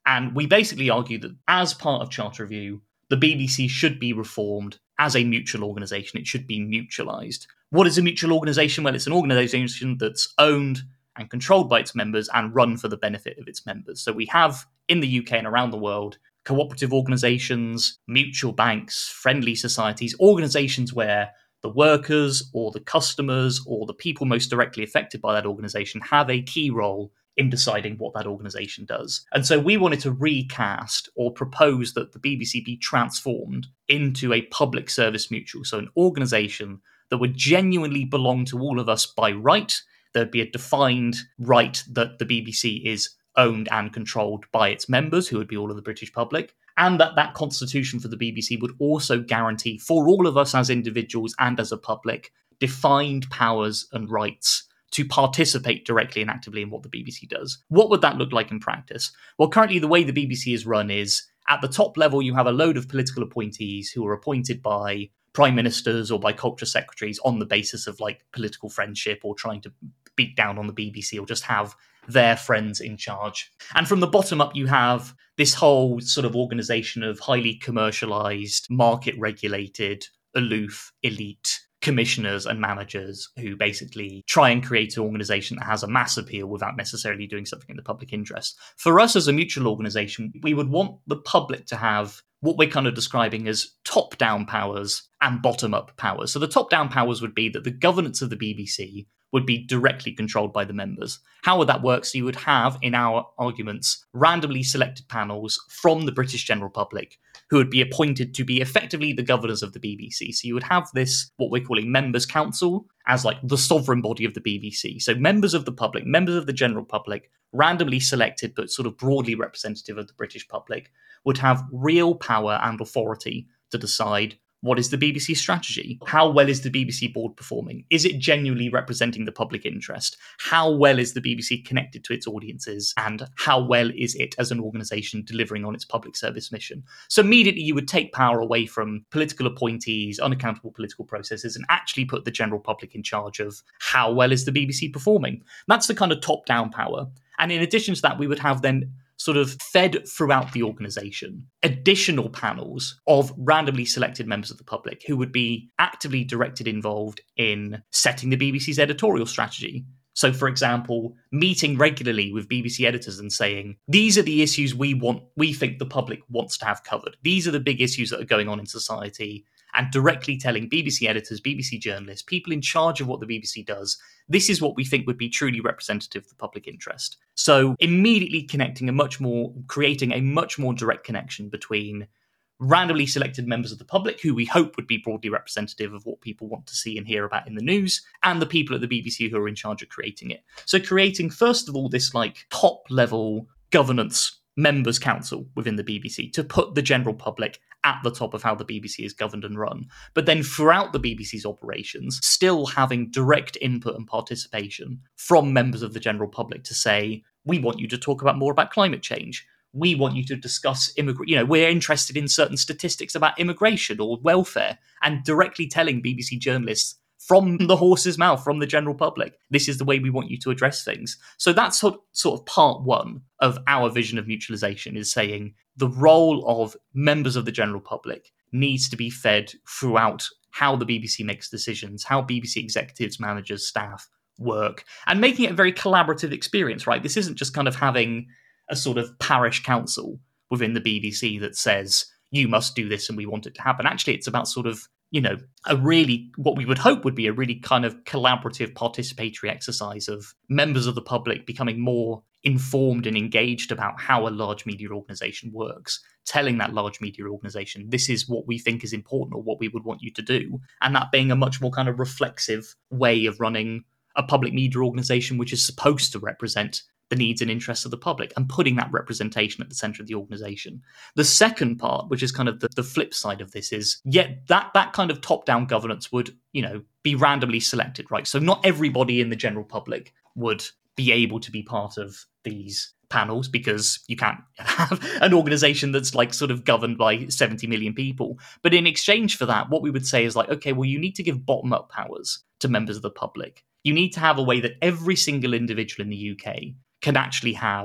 And we basically argue that as part of Charter Review, the B B C should be reformed as a mutual organisation. It should be mutualised. What is a mutual organisation? Well, it's an organisation that's owned and controlled by its members and run for the benefit of its members. So we have, in the U K and around the world, cooperative organisations, mutual banks, friendly societies, organisations where the workers or the customers or the people most directly affected by that organisation have a key role in deciding what that organisation does. And so we wanted to recast or propose that the B B C be transformed into a public service mutual, so an organisation that would genuinely belong to all of us by right. There'd be a defined right that the B B C is owned and controlled by its members, who would be all of the British public, and that that constitution for the B B C would also guarantee for all of us as individuals and as a public defined powers and rights to participate directly and actively in what the B B C does. What would that look like in practice? Well, currently the way the B B C is run is at the top level, you have a load of political appointees who are appointed by prime ministers or by culture secretaries on the basis of like political friendship or trying to beat down on the B B C or just have their friends in charge. And from the bottom up, you have this whole sort of organization of highly commercialized, market regulated, aloof, elite commissioners and managers who basically try and create an organization that has a mass appeal without necessarily doing something in the public interest. For us as a mutual organization, we would want the public to have what we're kind of describing as top-down powers and bottom-up powers. So the top-down powers would be that the governance of the B B C would be directly controlled by the members. How would that work? So you would have, in our arguments, randomly selected panels from the British general public who would be appointed to be effectively the governors of the B B C. So you would have this, what we're calling members' council, as like the sovereign body of the B B C. So members of the public, members of the general public, randomly selected but sort of broadly representative of the British public, would have real power and authority to decide what is the B B C strategy? How well is the B B C board performing? Is it genuinely representing the public interest? How well is the B B C connected to its audiences? And how well is it as an organisation delivering on its public service mission? So immediately you would take power away from political appointees, unaccountable political processes, and actually put the general public in charge of how well is the B B C performing. That's the kind of top-down power. And in addition to that, we would have then sort of fed throughout the organisation additional panels of randomly selected members of the public who would be actively directed involved in setting the B B C's editorial strategy. So, for example, meeting regularly with B B C editors and saying, these are the issues we want, we think the public wants to have covered. These are the big issues that are going on in society, and directly telling B B C editors, B B C journalists, people in charge of what the B B C does, this is what we think would be truly representative of the public interest. So immediately connecting a much more, creating a much more direct connection between randomly selected members of the public, who we hope would be broadly representative of what people want to see and hear about in the news, and the people at the B B C who are in charge of creating it. So creating, first of all, this like top level governance members council within the B B C to put the general public at the top of how the B B C is governed and run. But then throughout the B B C's operations, still having direct input and participation from members of the general public to say, we want you to talk about more about climate change. We want you to discuss immigration. You know, we're interested in certain statistics about immigration or welfare, and directly telling B B C journalists from the horse's mouth, from the general public, this is the way we want you to address things. So that's sort, sort of part one of our vision of mutualisation, is saying the role of members of the general public needs to be fed throughout how the B B C makes decisions, how B B C executives, managers, staff work, and making it a very collaborative experience, right? This isn't just kind of having a sort of parish council within the B B C that says, you must do this and we want it to happen. Actually, it's about sort of, you know, a really, what we would hope would be a really kind of collaborative participatory exercise of members of the public becoming more informed and engaged about how a large media organisation works, telling that large media organisation, this is what we think is important or what we would want you to do. And that being a much more kind of reflexive way of running a public media organisation, which is supposed to represent the needs and interests of the public, and putting that representation at the centre of the organisation. The second part, which is kind of the, the flip side of this, is yet that that kind of top-down governance would, you know, be randomly selected, right? So not everybody in the general public would be able to be part of these panels, because you can't have an organisation that's like sort of governed by seventy million people. But in exchange for that, what we would say is like, okay, well, you need to give bottom-up powers to members of the public. You need to have a way that every single individual in the U K can actually have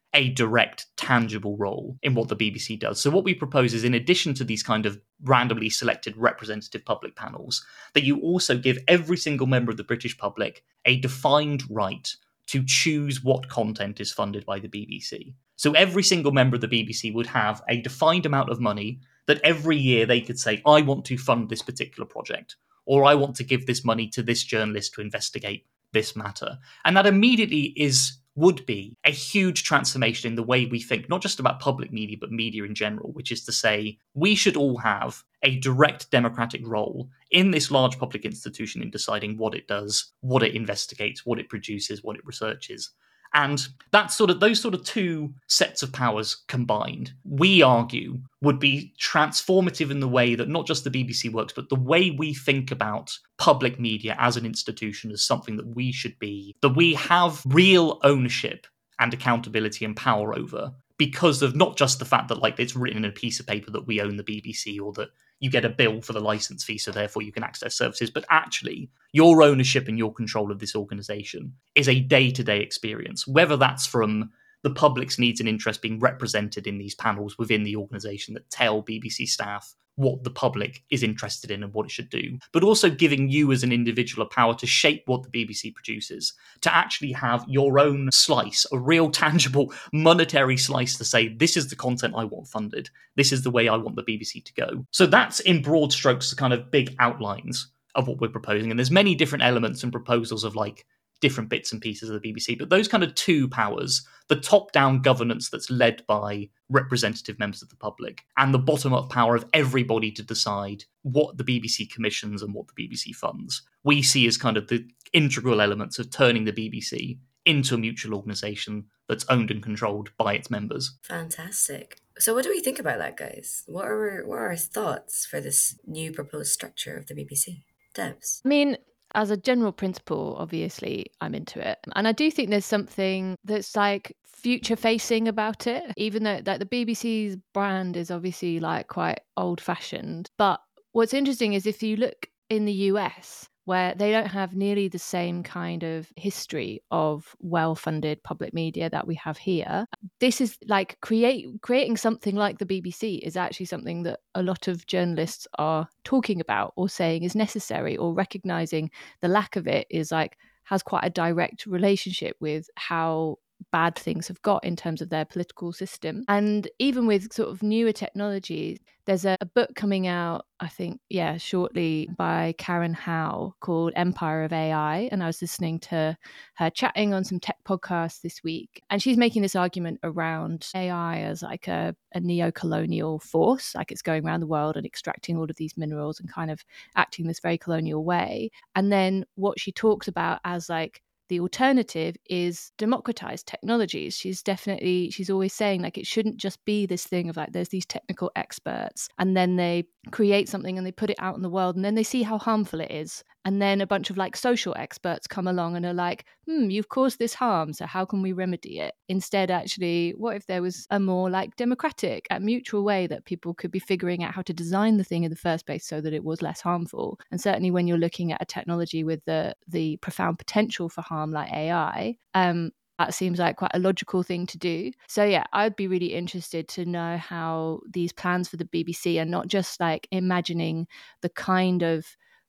a direct, tangible role in what the B B C does. So what we propose is, in addition to these kind of randomly selected representative public panels, that you also give every single member of the British public a defined right to choose what content is funded by the B B C. So every single member of the B B C would have a defined amount of money that every year they could say, I want to fund this particular project, or I want to give this money to this journalist to investigate this matter. And that immediately is would be a huge transformation in the way we think, not just about public media, but media in general, which is to say, we should all have a direct democratic role in this large public institution in deciding what it does, what it investigates, what it produces, what it researches. And that's sort of those sort of two sets of powers combined, we argue, would be transformative in the way that not just the B B C works, but the way we think about public media as an institution, as something that we should be, that we have real ownership and accountability and power over, because of not just the fact that like it's written in a piece of paper that we own the B B C, or that you get a bill for the license fee, so therefore you can access services, but actually your ownership and your control of this organization is a day-to-day experience, whether that's from the public's needs and interests being represented in these panels within the organization that tell B B C staff what the public is interested in and what it should do, but also giving you as an individual a power to shape what the B B C produces, to actually have your own slice, a real tangible monetary slice to say, this is the content I want funded, this is the way I want the B B C to go. So that's in broad strokes the kind of big outlines of what we're proposing. And there's many different elements and proposals of like different bits and pieces of the B B C, but those kind of two powers, the top-down governance that's led by representative members of the public, and the bottom-up power of everybody to decide what the B B C commissions and what the B B C funds, we see as kind of the integral elements of turning the B B C into a mutual organisation that's owned and controlled by its members. Fantastic. So what do we think about that, guys? What are, what are our thoughts for this new proposed structure of the B B C? Debs? I mean, as a general principle, obviously, I'm into it. And I do think there's something that's like future facing about it, even though like the B B C's brand is obviously like quite old fashioned. But what's interesting is if you look in the U S, where they don't have nearly the same kind of history of well-funded public media that we have here. This is like create creating something like the B B C is actually something that a lot of journalists are talking about or saying is necessary, or recognizing the lack of it is like has quite a direct relationship with how bad things have got in terms of their political system. And even with sort of newer technologies, there's a, a book coming out, I think, yeah, shortly by Karen Howe called Empire of A I. And I was listening to her chatting on some tech podcasts this week. And she's making this argument around A I as like a, a neo-colonial force, like it's going around the world and extracting all of these minerals and kind of acting this very colonial way. And then what she talks about as like the alternative is democratized technologies. She's definitely, she's always saying like it shouldn't just be this thing of like there's these technical experts and then they create something and they put it out in the world and then they see how harmful it is. And then a bunch of like social experts come along and are like, hmm, you've caused this harm, so how can we remedy it? Instead, actually, what if there was a more like democratic, a mutual way that people could be figuring out how to design the thing in the first place so that it was less harmful? And certainly when you're looking at a technology with the the profound potential for harm like A I, um, that seems like quite a logical thing to do. So yeah, I'd be really interested to know how these plans for the B B C are not just like imagining the kind of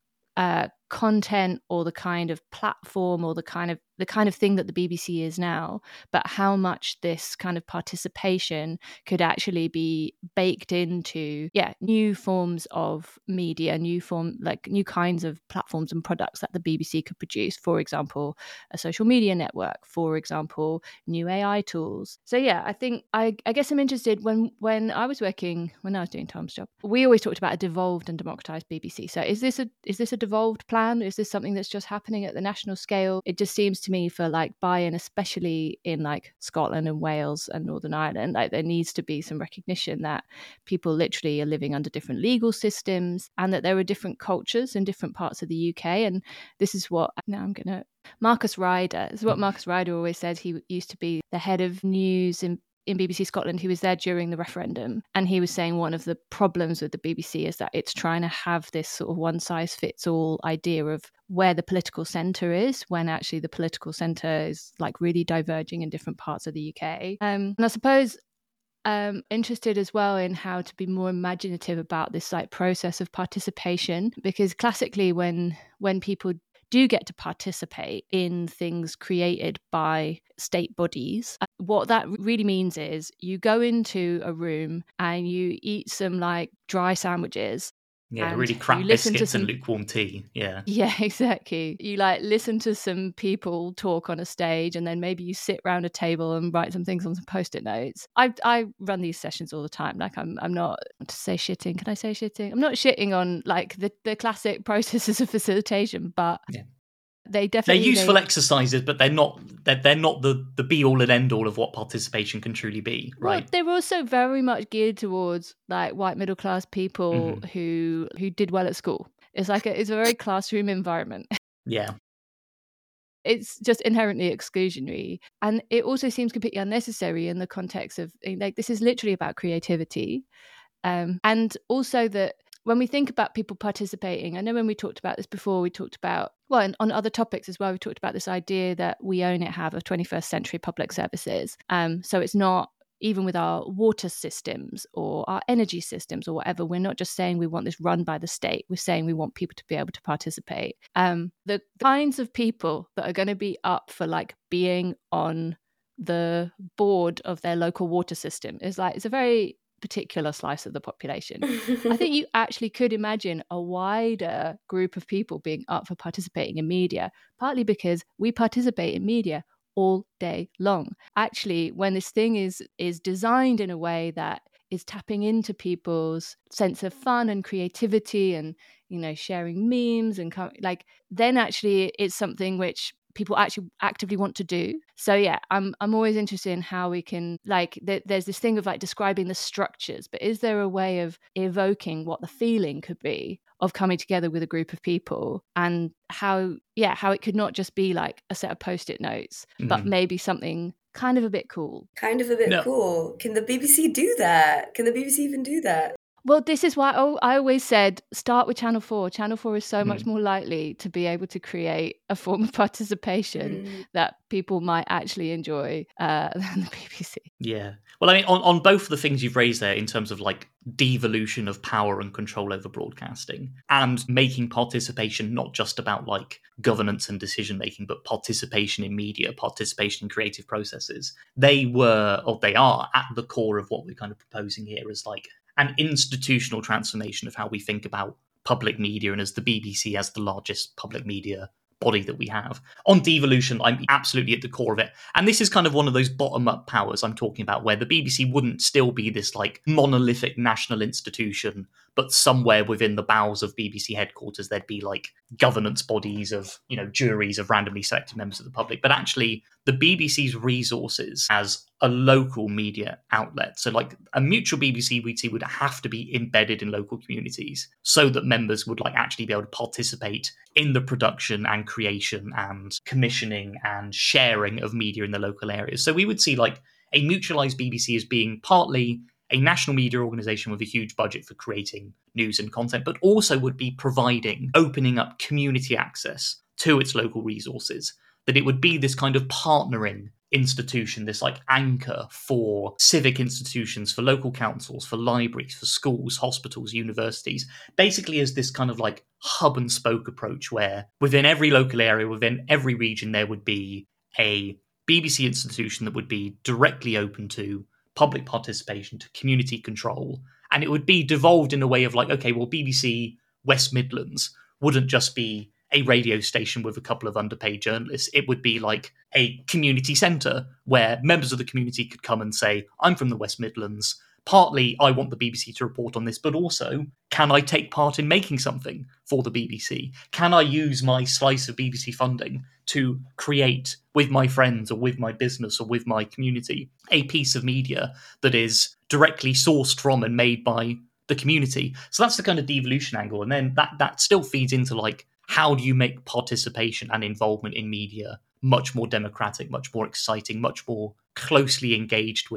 uh, content or the kind of platform or the kind of the kind of thing that the B B C is now, but how much this kind of participation could actually be baked into, yeah, new forms of media, new form, like new kinds of platforms and products that the B B C could produce. For example, a social media network, for example, new A I tools. So yeah, I think, I, I guess I'm interested when, when I was working, when I was doing Tom's job, we always talked about a devolved and democratized B B C. So is this a, is this a devolved plan? Is this something that's just happening at the national scale? It just seems to me for like buy-in, especially in like Scotland and Wales and Northern Ireland, like there needs to be some recognition that people literally are living under different legal systems and that there are different cultures in different parts of the U K. And this is what, now I'm going to, Marcus Ryder, this is what Marcus Ryder always said. He used to be the head of news in in B B C Scotland. He was there during the referendum, and he was saying one of the problems with the B B C is that it's trying to have this sort of one-size-fits-all idea of where the political centre is, when actually the political centre is like really diverging in different parts of the U K. Um, and I suppose um interested as well in how to be more imaginative about this like process of participation, because classically when when people do get to participate in things created by state bodies, what that really means is you go into a room and you eat some like dry sandwiches. Yeah, and really crap you listen to biscuits some and lukewarm tea. Yeah. Yeah, exactly. You like listen to some people talk on a stage, and then maybe you sit around a table and write some things on some post-it notes. I I run these sessions all the time. Like I'm I'm not to say shitting. Can I say shitting? I'm not shitting on like the, the classic processes of facilitation, but yeah. they definitely they're useful they, exercises, but they're not they're, they're not the the be all and end all of what participation can truly be, right? Well, they're also very much geared towards like white middle class people mm-hmm. who who did well at school. It's like a, it's a very classroom environment. Yeah. It's just inherently exclusionary, and it also seems completely unnecessary in the context of like this is literally about creativity, um, and also that when we think about people participating, I know when we talked about this before, we talked about, well, and on other topics as well, we talked about this idea that we own it have of twenty-first century public services. Um, so it's not, even with our water systems or our energy systems or whatever, we're not just saying we want this run by the state. We're saying we want people to be able to participate. Um, the kinds of people that are going to be up for like being on the board of their local water system is like, it's a very particular slice of the population. I think you actually could imagine a wider group of people being up for participating in media, partly because we participate in media all day long. Actually, when this thing is is designed in a way that is tapping into people's sense of fun and creativity and, you know, sharing memes and like, then actually it's something which people actually actively want to do. So yeah, I'm I'm always interested in how we can like th- there's this thing of like describing the structures, but is there a way of evoking what the feeling could be of coming together with a group of people, and how yeah how it could not just be like a set of post-it notes, mm. but maybe something kind of a bit cool. Kind of a bit no. cool. Can the B B C do that? Can the B B C even do that? Well, this is why oh, I always said start with Channel four. Channel four is so mm. much more likely to be able to create a form of participation mm. that people might actually enjoy uh, than the B B C. Yeah. Well, I mean, on, on both the things you've raised there in terms of like devolution of power and control over broadcasting and making participation not just about like governance and decision making, but participation in media, participation in creative processes, they were, or they are at the core of what we're kind of proposing here as like an institutional transformation of how we think about public media, and as the B B C as the largest public media body that we have. On devolution, I'm absolutely at the core of it. And this is kind of one of those bottom-up powers I'm talking about, where the B B C wouldn't still be this like monolithic national institution, but somewhere within the bowels of B B C headquarters, there'd be like governance bodies of, you know, juries of randomly selected members of the public. But actually, the B B C's resources as a local media outlet, so like a mutual B B C we'd see would have to be embedded in local communities so that members would like actually be able to participate in the production and creation and commissioning and sharing of media in the local areas. So we would see like a mutualized B B C as being partly a national media organisation with a huge budget for creating news and content, but also would be providing, opening up community access to its local resources, that it would be this kind of partnering institution, this like anchor for civic institutions, for local councils, for libraries, for schools, hospitals, universities, basically as this kind of like hub and spoke approach where within every local area, within every region, there would be a B B C institution that would be directly open to public participation, to community control. And it would be devolved in a way of like, okay, well, B B C West Midlands wouldn't just be a radio station with a couple of underpaid journalists. It would be like a community centre where members of the community could come and say, I'm from the West Midlands. Partly, I want the B B C to report on this, but also, can I take part in making something for the B B C? Can I use my slice of B B C funding to create with my friends or with my business or with my community a piece of media that is directly sourced from and made by the community? So that's the kind of devolution angle. And then that that still feeds into like, how do you make participation and involvement in media much more democratic, much more exciting, much more closely engaged with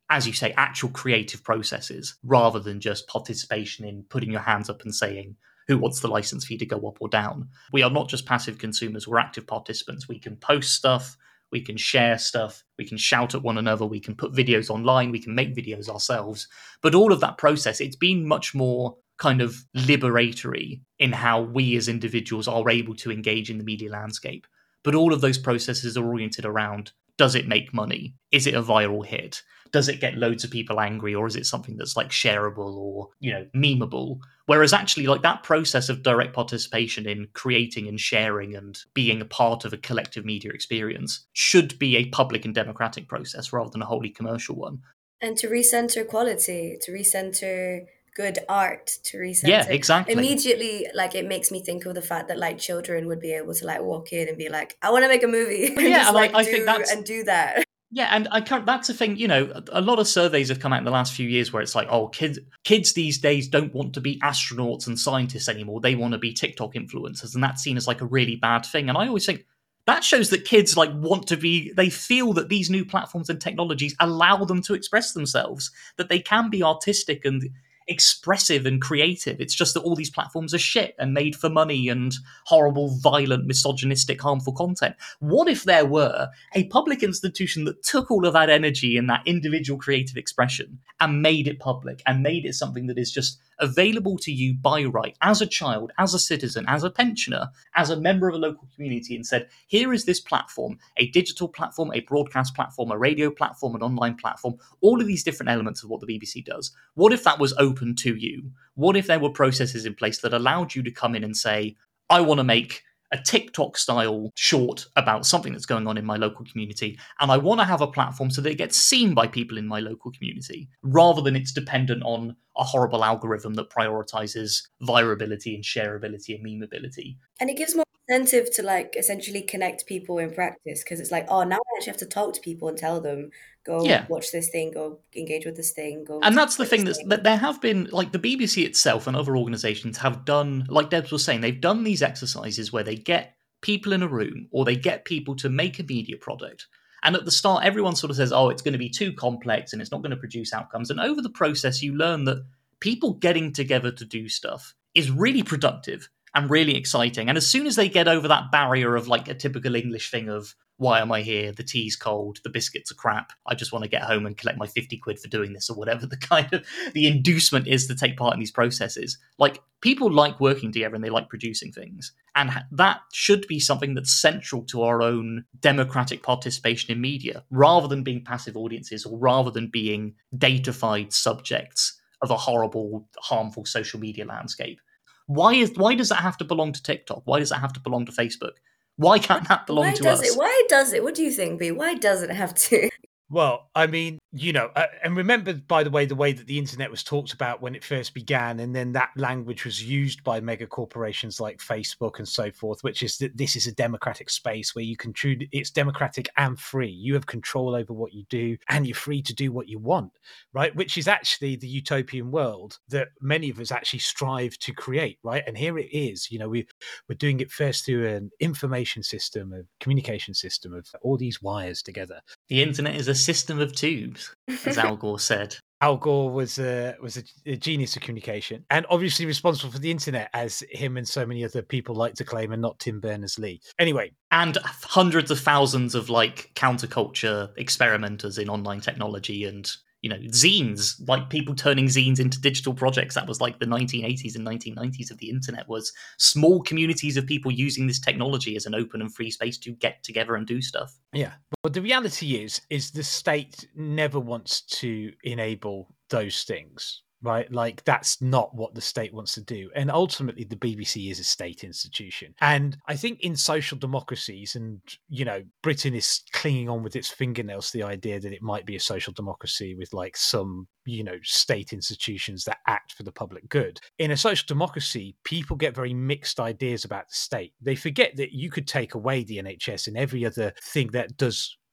as you say, actual creative processes rather than just participation in putting your hands up and saying, who wants the license fee to go up or down? We are not just passive consumers, we're active participants. We can post stuff, we can share stuff, we can shout at one another, we can put videos online, we can make videos ourselves. But all of that process, it's been much more kind of liberatory in how we as individuals are able to engage in the media landscape. But all of those processes are oriented around, does it make money? Is it a viral hit? Does it get loads of people angry, or is it something that's like shareable or, you know, memeable? Whereas actually like that process of direct participation in creating and sharing and being a part of a collective media experience should be a public and democratic process rather than a wholly commercial one. And to recenter quality, to recenter good art, to recenter. Yeah, exactly. Immediately, like, it makes me think of the fact that like children would be able to like walk in and be like, I want to make a movie. and Yeah, just, and like, I, I do, think that's and do that. Yeah, and I can't, that's the thing, you know, a lot of surveys have come out in the last few years where it's like, oh, kids kids these days don't want to be astronauts and scientists anymore. They want to be TikTok influencers, and that's seen as like a really bad thing. And I always think that shows that kids like want to be, they feel that these new platforms and technologies allow them to express themselves, that they can be artistic and expressive and creative. It's just that all these platforms are shit and made for money and horrible, violent, misogynistic, harmful content. What if there were a public institution that took all of that energy and that individual creative expression and made it public and made it something that is just available to you by right, as a child, as a citizen, as a pensioner, as a member of a local community, and said, here is this platform, a digital platform, a broadcast platform, a radio platform, an online platform, all of these different elements of what the B B C does. What if that was open to you? What if there were processes in place that allowed you to come in and say, I want to make a TikTok style short about something that's going on in my local community, and I want to have a platform so that it gets seen by people in my local community, rather than it's dependent on a horrible algorithm that prioritizes virability and shareability and memeability. And it gives more incentive to like essentially connect people in practice, because it's like, oh, now I actually have to talk to people and tell them, go Yeah. watch this thing, go engage with this thing, go. And that's the thing, this that's, thing. that there have been, like the B B C itself and other organisations have done, like Debs was saying, they've done these exercises where they get people in a room or they get people to make a media product. And at the start, everyone sort of says, oh, it's going to be too complex and it's not going to produce outcomes. And over the process, you learn that people getting together to do stuff is really productive and really exciting. And as soon as they get over that barrier of like a typical English thing of, why am I here? The tea's cold. The biscuits are crap. I just want to get home and collect my fifty quid for doing this, or whatever the kind of the inducement is to take part in these processes. Like, people like working together and they like producing things. And that should be something that's central to our own democratic participation in media, rather than being passive audiences or rather than being datafied subjects of a horrible, harmful social media landscape. Why is why does that have to belong to TikTok? Why does that have to belong to Facebook? Why can't that belong Why to does us? it? Why does it? What do you think, B? Why does it have to? Well, I mean, you know, uh, and remember, by the way, the way that the internet was talked about when it first began, and then that language was used by mega corporations like Facebook and so forth, which is that this is a democratic space where you can choose, it's democratic and free. You have control over what you do and you're free to do what you want, right? Which is actually the utopian world that many of us actually strive to create, right? And here it is, you know, we, we're doing it first through an information system, a communication system of all these wires together. The internet is a system of tubes, as Al Gore said. Al Gore was a was a, a genius of communication, and obviously responsible for the internet, as him and so many other people like to claim, and not Tim Berners-Lee. Anyway, and hundreds of thousands of like counterculture experimenters in online technology, and you know, zines, like people turning zines into digital projects. That was like the nineteen eighties and nineteen nineties of the internet, was small communities of people using this technology as an open and free space to get together and do stuff. Yeah. But the reality is, is the state never wants to enable those things, right? Like, that's not what the state wants to do. And ultimately, the B B C is a state institution. And I think in social democracies, and, you know, Britain is clinging on with its fingernails to the idea that it might be a social democracy with like some, you know, state institutions that act for the public good. In a social democracy, people get very mixed ideas about the state. They forget that you could take away the N H S and every other thing that does good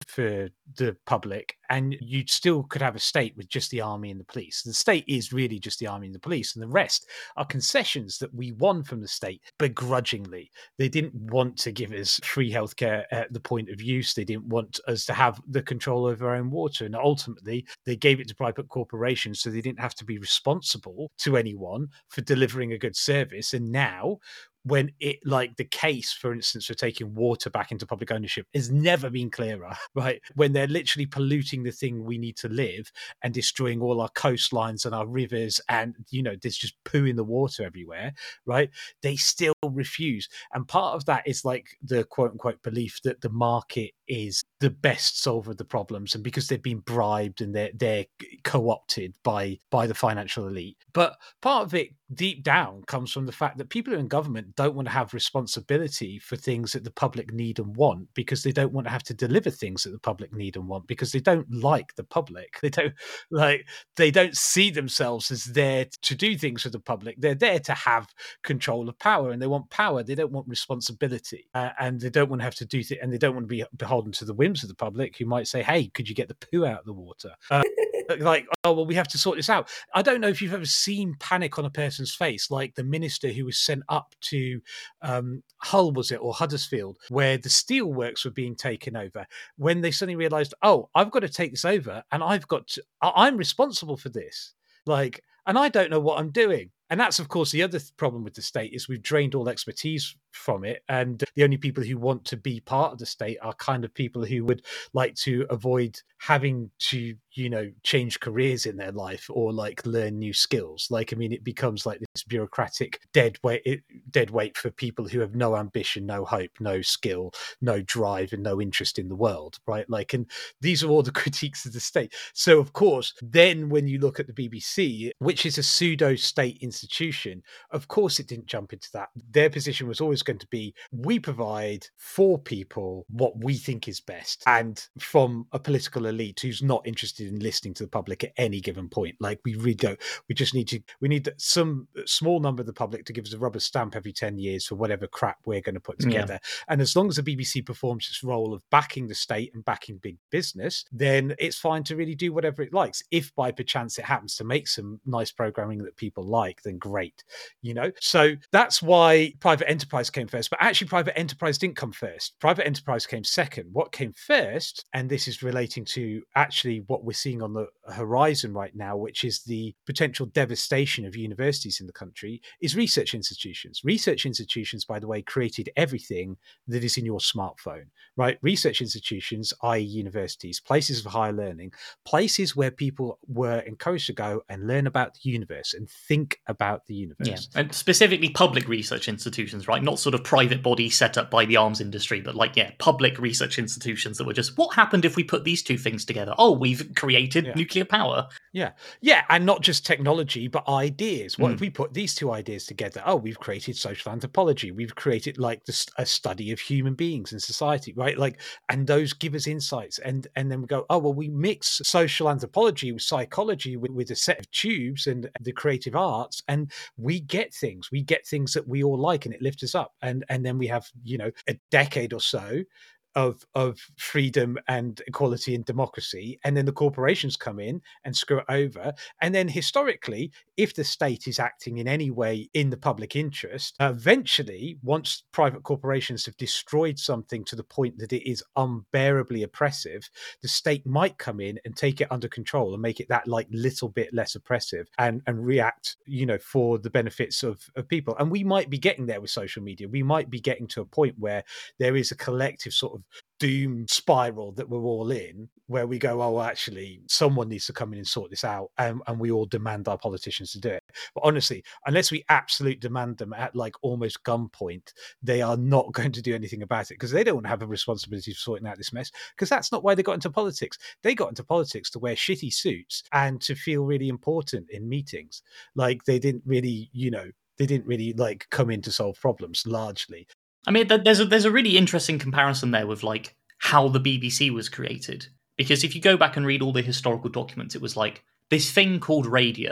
for the public, and you still could have a state with just the army and the police. The state is really just the army and the police, and the rest are concessions that we won from the state begrudgingly. They didn't want to give us free healthcare at the point of use. They didn't want us to have the control over our own water, and ultimately they gave it to private corporations so they didn't have to be responsible to anyone for delivering a good service. And now, when it, like the case, for instance, for taking water back into public ownership has never been clearer, right? When they're literally polluting the thing we need to live and destroying all our coastlines and our rivers, and, you know, there's just poo in the water everywhere, right? They still refuse. And part of that is like the quote unquote belief that the market is the best solver of the problems, and because they've been bribed and they're they're co-opted by by the financial elite. But part of it deep down comes from the fact that people in government don't want to have responsibility for things that the public need and want, because they don't want to have to deliver things that the public need and want, because they don't like the public. They don't like they don't see themselves as there to do things for the public. They're there to have control of power, and they want power. They don't want responsibility, uh, and they don't want to have to do th- and they don't want to be beholden to the whims of the public, who might say, "Hey, could you get the poo out of the water?" Uh, like, oh well, we have to sort this out. I don't know if you've ever seen panic on a person's face, like the minister who was sent up to um, Hull, was it, or Huddersfield, where the steelworks were being taken over, when they suddenly realised, oh, I've got to take this over, and I've got to, I'm responsible for this, like, and I don't know what I'm doing. And that's, of course, the other problem with the state is we've drained all expertise from it. And the only people who want to be part of the state are kind of people who would like to avoid having to, you know, change careers in their life or like learn new skills. Like, I mean, it becomes like this bureaucratic dead weight, dead weight for people who have no ambition, no hope, no skill, no drive, and no interest in the world, right? Like, and these are all the critiques of the state. So, of course, then when you look at the B B C, which is a pseudo-state institution, of course it didn't jump into that. Their position was always going to be, we provide for people what we think is best, and from a political elite who's not interested in listening to the public at any given point. Like, we really don't. We just need to, we need some small number of the public to give us a rubber stamp every ten years for whatever crap we're going to put together. Yeah. And as long as the B B C performs its role of backing the state and backing big business, then it's fine to really do whatever it likes. If by perchance it happens to make some nice programming that people like, then great, you know? So that's why private enterprise came first. But actually, private enterprise didn't come first. Private enterprise came second. What came first, and this is relating to actually what we're seeing on the horizon right now, which is the potential devastation of universities in the country, is research institutions. Research institutions, by the way, created everything that is in your smartphone, right? Research institutions, that is universities, places of higher learning, places where people were encouraged to go and learn about the universe and think about the universe. Yeah. And specifically public research institutions, right? Not sort of private bodies set up by the arms industry, but like, yeah, public research institutions that were just, what happened if we put these two things together? Oh, we've created yeah. nuclear power. Yeah. Yeah. And not just technology, but ideas. What mm. if we put these two ideas together? Oh, we've created social anthropology. We've created like this, a study of human beings in society, right? Like, and those give us insights. And, and then we go, oh, well, we mix social anthropology with psychology with, with a set of tubes and the creative arts, and we get things. We get things that we all like, and it lifts us up. And, and then we have, you know, a decade or so of of freedom and equality and democracy, and then the corporations come in and screw it over. And then historically, if the state is acting in any way in the public interest, eventually, once private corporations have destroyed something to the point that it is unbearably oppressive, the state might come in and take it under control and make it that like little bit less oppressive, and and react, you know, for the benefits of, of people. And we might be getting there with social media. We might be getting to a point where there is a collective sort of doom spiral that we're all in, where we go, oh, actually, someone needs to come in and sort this out, and, and we all demand our politicians to do it. But honestly, unless we absolutely demand them at like almost gunpoint, they are not going to do anything about it, because they don't have a responsibility for sorting out this mess, because that's not why they got into politics. They got into politics to wear shitty suits and to feel really important in meetings. Like, they didn't really, you know, they didn't really like come in to solve problems largely. I mean, there's a, there's a really interesting comparison there with like how the B B C was created. Because if you go back and read all the historical documents, it was like this thing called radio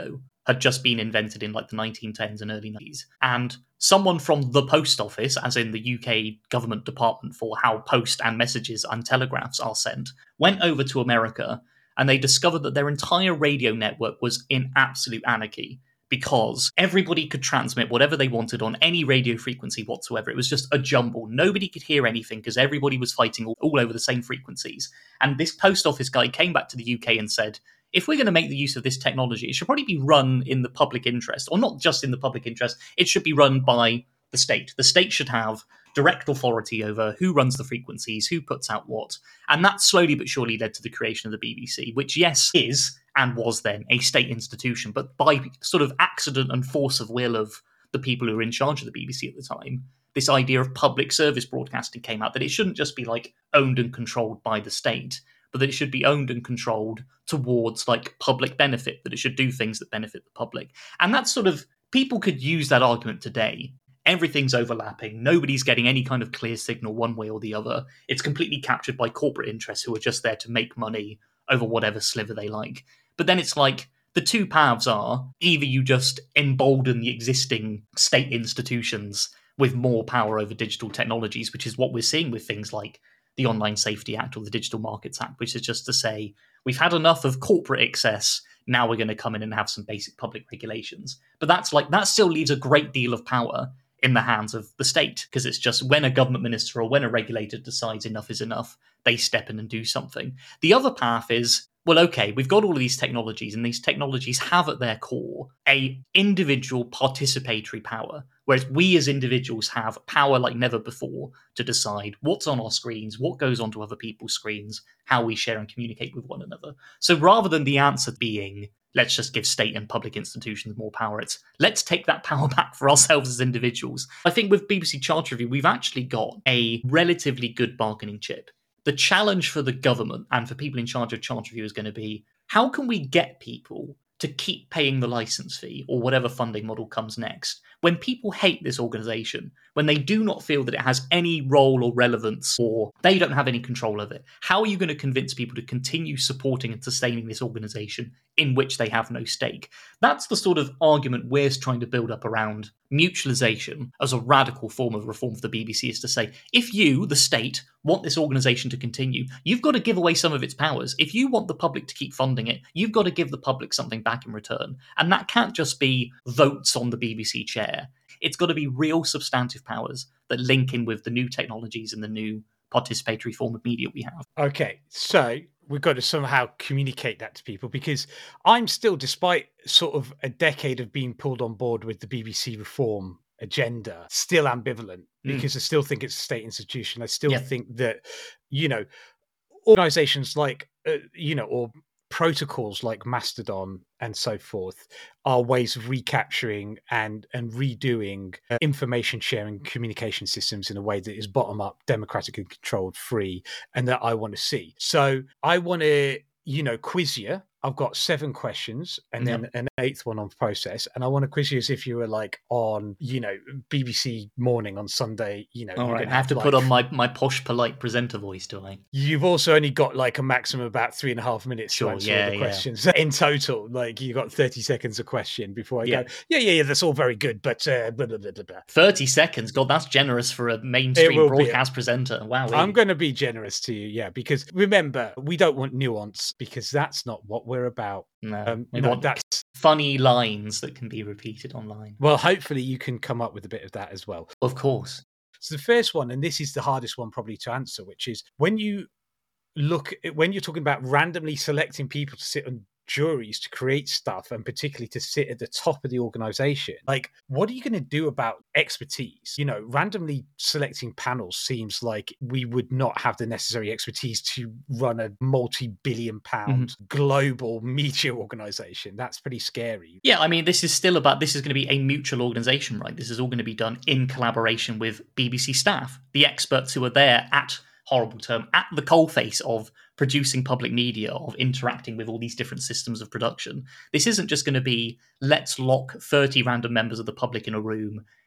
had just been invented in like the nineteen tens and early nineties. And someone from the post office, as in the U K government department for how post and messages and telegraphs are sent, went over to America, and they discovered that their entire radio network was in absolute anarchy, because everybody could transmit whatever they wanted on any radio frequency whatsoever. It was just a jumble. Nobody could hear anything because everybody was fighting all, all over the same frequencies. And this post office guy came back to the U K and said, if we're going to make the use of this technology, it should probably be run in the public interest, or not just in the public interest, it should be run by the state. The state should have direct authority over who runs the frequencies, who puts out what. And that slowly but surely led to the creation of the B B C, which, yes, is and was then a state institution, but by sort of accident and force of will of the people who were in charge of the B B C at the time, this idea of public service broadcasting came out, that it shouldn't just be like owned and controlled by the state, but that it should be owned and controlled towards like public benefit, that it should do things that benefit the public. And that's sort of, people could use that argument today. Everything's overlapping. Nobody's getting any kind of clear signal one way or the other. It's completely captured by corporate interests who are just there to make money over whatever sliver they like. But then it's like, the two paths are, either you just embolden the existing state institutions with more power over digital technologies, which is what we're seeing with things like the Online Safety Act or the Digital Markets Act, which is just to say, we've had enough of corporate excess, now we're going to come in and have some basic public regulations. But that's like, that still leaves a great deal of power in the hands of the state, because it's just when a government minister or when a regulator decides enough is enough, they step in and do something. The other path is, well, okay, we've got all of these technologies, and these technologies have at their core a individual participatory power, whereas we as individuals have power like never before to decide what's on our screens, what goes onto other people's screens, how we share and communicate with one another. So rather than the answer being, let's just give state and public institutions more power, it's let's take that power back for ourselves as individuals. I think with B B C Charter Review, we've actually got a relatively good bargaining chip. The challenge for the government and for people in charge of Charter Review is going to be, how can we get people to keep paying the license fee or whatever funding model comes next when people hate this organisation, when they do not feel that it has any role or relevance, or they don't have any control of it? How are you going to convince people to continue supporting and sustaining this organisation in which they have no stake? That's the sort of argument we're trying to build up around mutualisation as a radical form of reform for the B B C, is to say, if you, the state, want this organisation to continue, you've got to give away some of its powers. If you want the public to keep funding it, you've got to give the public something back in return. And that can't just be votes on the B B C chair. It's got to be real substantive powers that link in with the new technologies and the new participatory form of media we have. Okay, so we've got to somehow communicate that to people, because I'm still, despite sort of a decade of being pulled on board with the B B C reform agenda, still ambivalent, because mm. I still think it's a state institution. I still yeah. think that, you know, organizations like, uh, you know, or protocols like Mastodon and so forth are ways of recapturing and and redoing uh, information sharing communication systems in a way that is bottom up, democratic and controlled, free, and that I want to see. So I want to, you know, quiz you. I've got seven questions and then yep. an eighth one on process. And I want to quiz you as if you were like on, you know, B B C Morning on Sunday, you know. All right, I have to like, put on my, my posh, polite presenter voice, do I? You've also only got like a maximum of about three and a half minutes sure, to answer yeah, all the questions. Yeah. In total, like you got thirty seconds a question before I yeah. go, yeah, yeah, yeah, that's all very good, but uh, blah, blah, blah, blah, blah. thirty seconds? God, that's generous for a mainstream broadcast presenter. Wow. I'm going to be generous to you, yeah, because remember, we don't want nuance, because that's not what we're about. No, um, we no, want that's funny lines that can be repeated online. Well, hopefully you can come up with a bit of that as well. Of course. So the first one, and this is the hardest one probably to answer, which is when you look at, when you're talking about randomly selecting people to sit on juries to create stuff, and particularly to sit at the top of the organization, like what are you going to do about expertise? You know, randomly selecting panels seems like we would not have the necessary expertise to run a multi-billion pound mm-hmm. global media organization. That's pretty scary. Yeah, I mean, this is still about, this is going to be a mutual organization, right? This is all going to be done in collaboration with B B C staff, the experts who are there at, horrible term, at the coalface of producing public media, of interacting with all these different systems of production. This isn't just going to be, let's lock thirty random members of the public in a room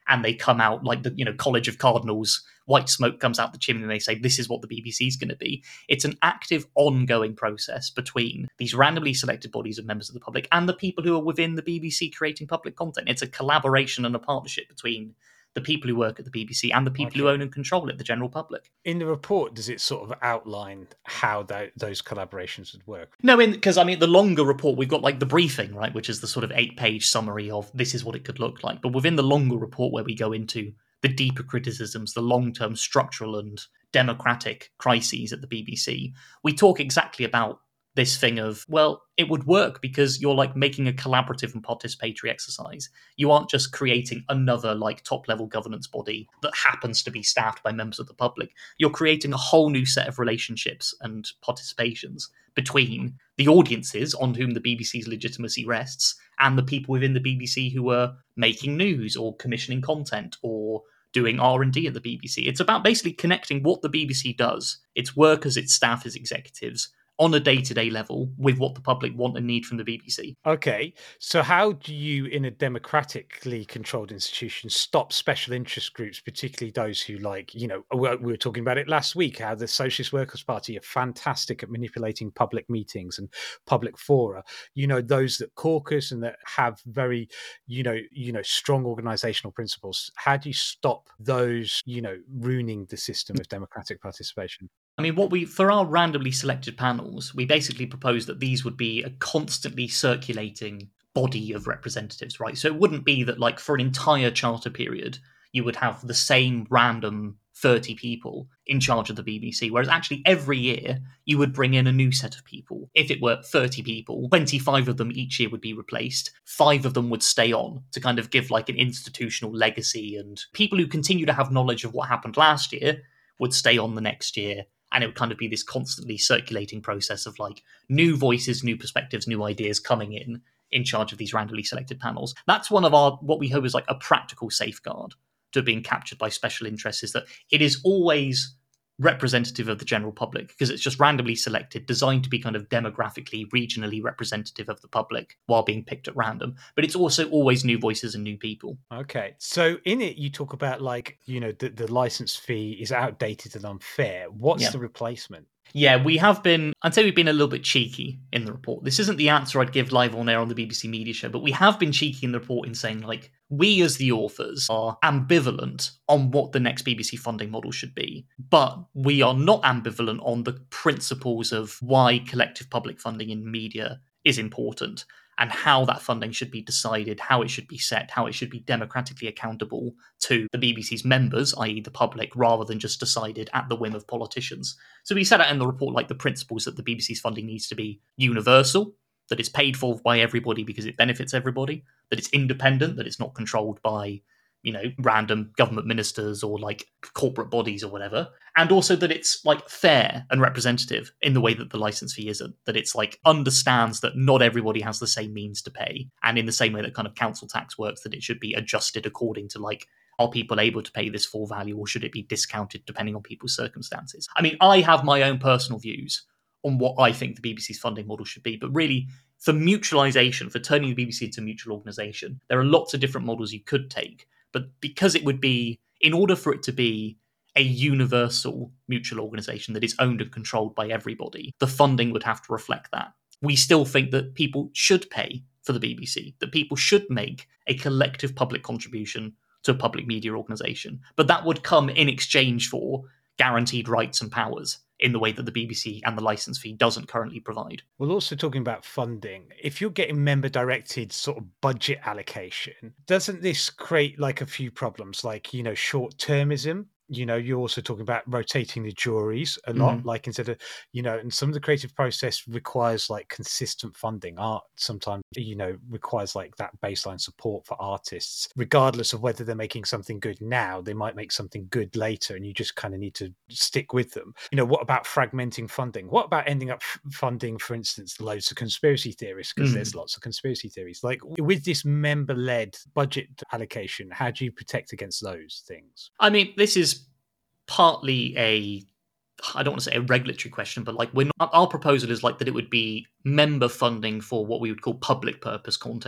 and they come out like the, you know, College of Cardinals, white smoke comes out the chimney and they say, this is what the B B C is going to be. It's an active, ongoing process between these randomly selected bodies of members of the public and the people who are within the B B C creating public content. It's a collaboration and a partnership between the people who work at the B B C and the people okay. who own and control it, the general public. In the report, does it sort of outline how that, those collaborations would work? No, because, I mean, the longer report, we've got, like, the briefing, right, which is the sort of eight-page summary of this is what it could look like. But within the longer report where we go into the deeper criticisms, the long-term structural and democratic crises at the B B C, we talk exactly about this thing of, well, it would work because you're like making a collaborative and participatory exercise. You aren't just creating another like top level governance body that happens to be staffed by members of the public. You're creating a whole new set of relationships and participations between the audiences on whom the B B C's legitimacy rests and the people within the B B C who are making news or commissioning content or doing R and D at the B B C. It's about basically connecting what the B B C does, its workers, its staff, its executives, on a day-to-day level with what the public want and need from the B B C. Okay, so how do you, in a democratically controlled institution, stop special interest groups, particularly those who like, you know, we were talking about it last week, how the Socialist Workers' Party are fantastic at manipulating public meetings and public fora. You know, those that caucus and that have very, you know, you know, strong organizational principles. How do you stop those, you know, ruining the system of democratic participation? I mean, what we, for our randomly selected panels, we basically proposed that these would be a constantly circulating body of representatives, right? So it wouldn't be that, like, for an entire charter period, you would have the same random thirty people in charge of the B B C, whereas actually every year you would bring in a new set of people. If it were thirty people, twenty-five of them each year would be replaced. Five of them would stay on to kind of give like an institutional legacy, and people who continue to have knowledge of what happened last year would stay on the next year. And it would kind of be this constantly circulating process of like new voices, new perspectives, new ideas coming in, in charge of these randomly selected panels. That's one of our, what we hope is like a practical safeguard to being captured by special interests, is that it is always representative of the general public because it's just randomly selected, designed to be kind of demographically, regionally representative of the public while being picked at random. But it's also always new voices and new people. Okay. So in it, you talk about like, you know, the, the license fee is outdated and unfair. What's yeah. the replacement? Yeah, we have been, I'd say we've been a little bit cheeky in the report. This isn't the answer I'd give live on air on the B B C Media Show, but we have been cheeky in the report in saying, like, we as the authors are ambivalent on what the next B B C funding model should be, but we are not ambivalent on the principles of why collective public funding in media is important and how that funding should be decided, how it should be set, how it should be democratically accountable to the B B C's members, that is the public, rather than just decided at the whim of politicians. So we set out in the report like the principles that the B B C's funding needs to be universal, that it's paid for by everybody because it benefits everybody, that it's independent, that it's not controlled by, you know, random government ministers or like corporate bodies or whatever. And also that it's like fair and representative in the way that the license fee isn't, that it's like understands that not everybody has the same means to pay. And in the same way that kind of council tax works, that it should be adjusted according to like, are people able to pay this full value or should it be discounted depending on people's circumstances? I mean, I have my own personal views on what I think the B B C's funding model should be, but really for mutualisation, for turning the B B C into a mutual organisation, there are lots of different models you could take. But because it would be, in order for it to be a universal mutual organisation that is owned and controlled by everybody, the funding would have to reflect that. We still think that people should pay for the B B C, that people should make a collective public contribution to a public media organisation. But that would come in exchange for guaranteed rights and powers in the way that the B B C and the licence fee doesn't currently provide. Well, also talking about funding, if you're getting member-directed sort of budget allocation, doesn't this create like a few problems, like, you know, short-termism? You know, you're also talking about rotating the juries a lot, mm-hmm. like instead of, you know, and some of the creative process requires like consistent funding. Art sometimes, you know, requires like that baseline support for artists, regardless of whether they're making something good now, they might make something good later and you just kind of need to stick with them. You know, what about fragmenting funding? What about ending up f- funding, for instance, loads of conspiracy theorists? Because mm. there's lots of conspiracy theories. Like with this member-led budget allocation, how do you protect against those things? I mean, this is partly a, I don't want to say a regulatory question, but like we're not, our proposal is like that it would be member funding for what we would call public purpose content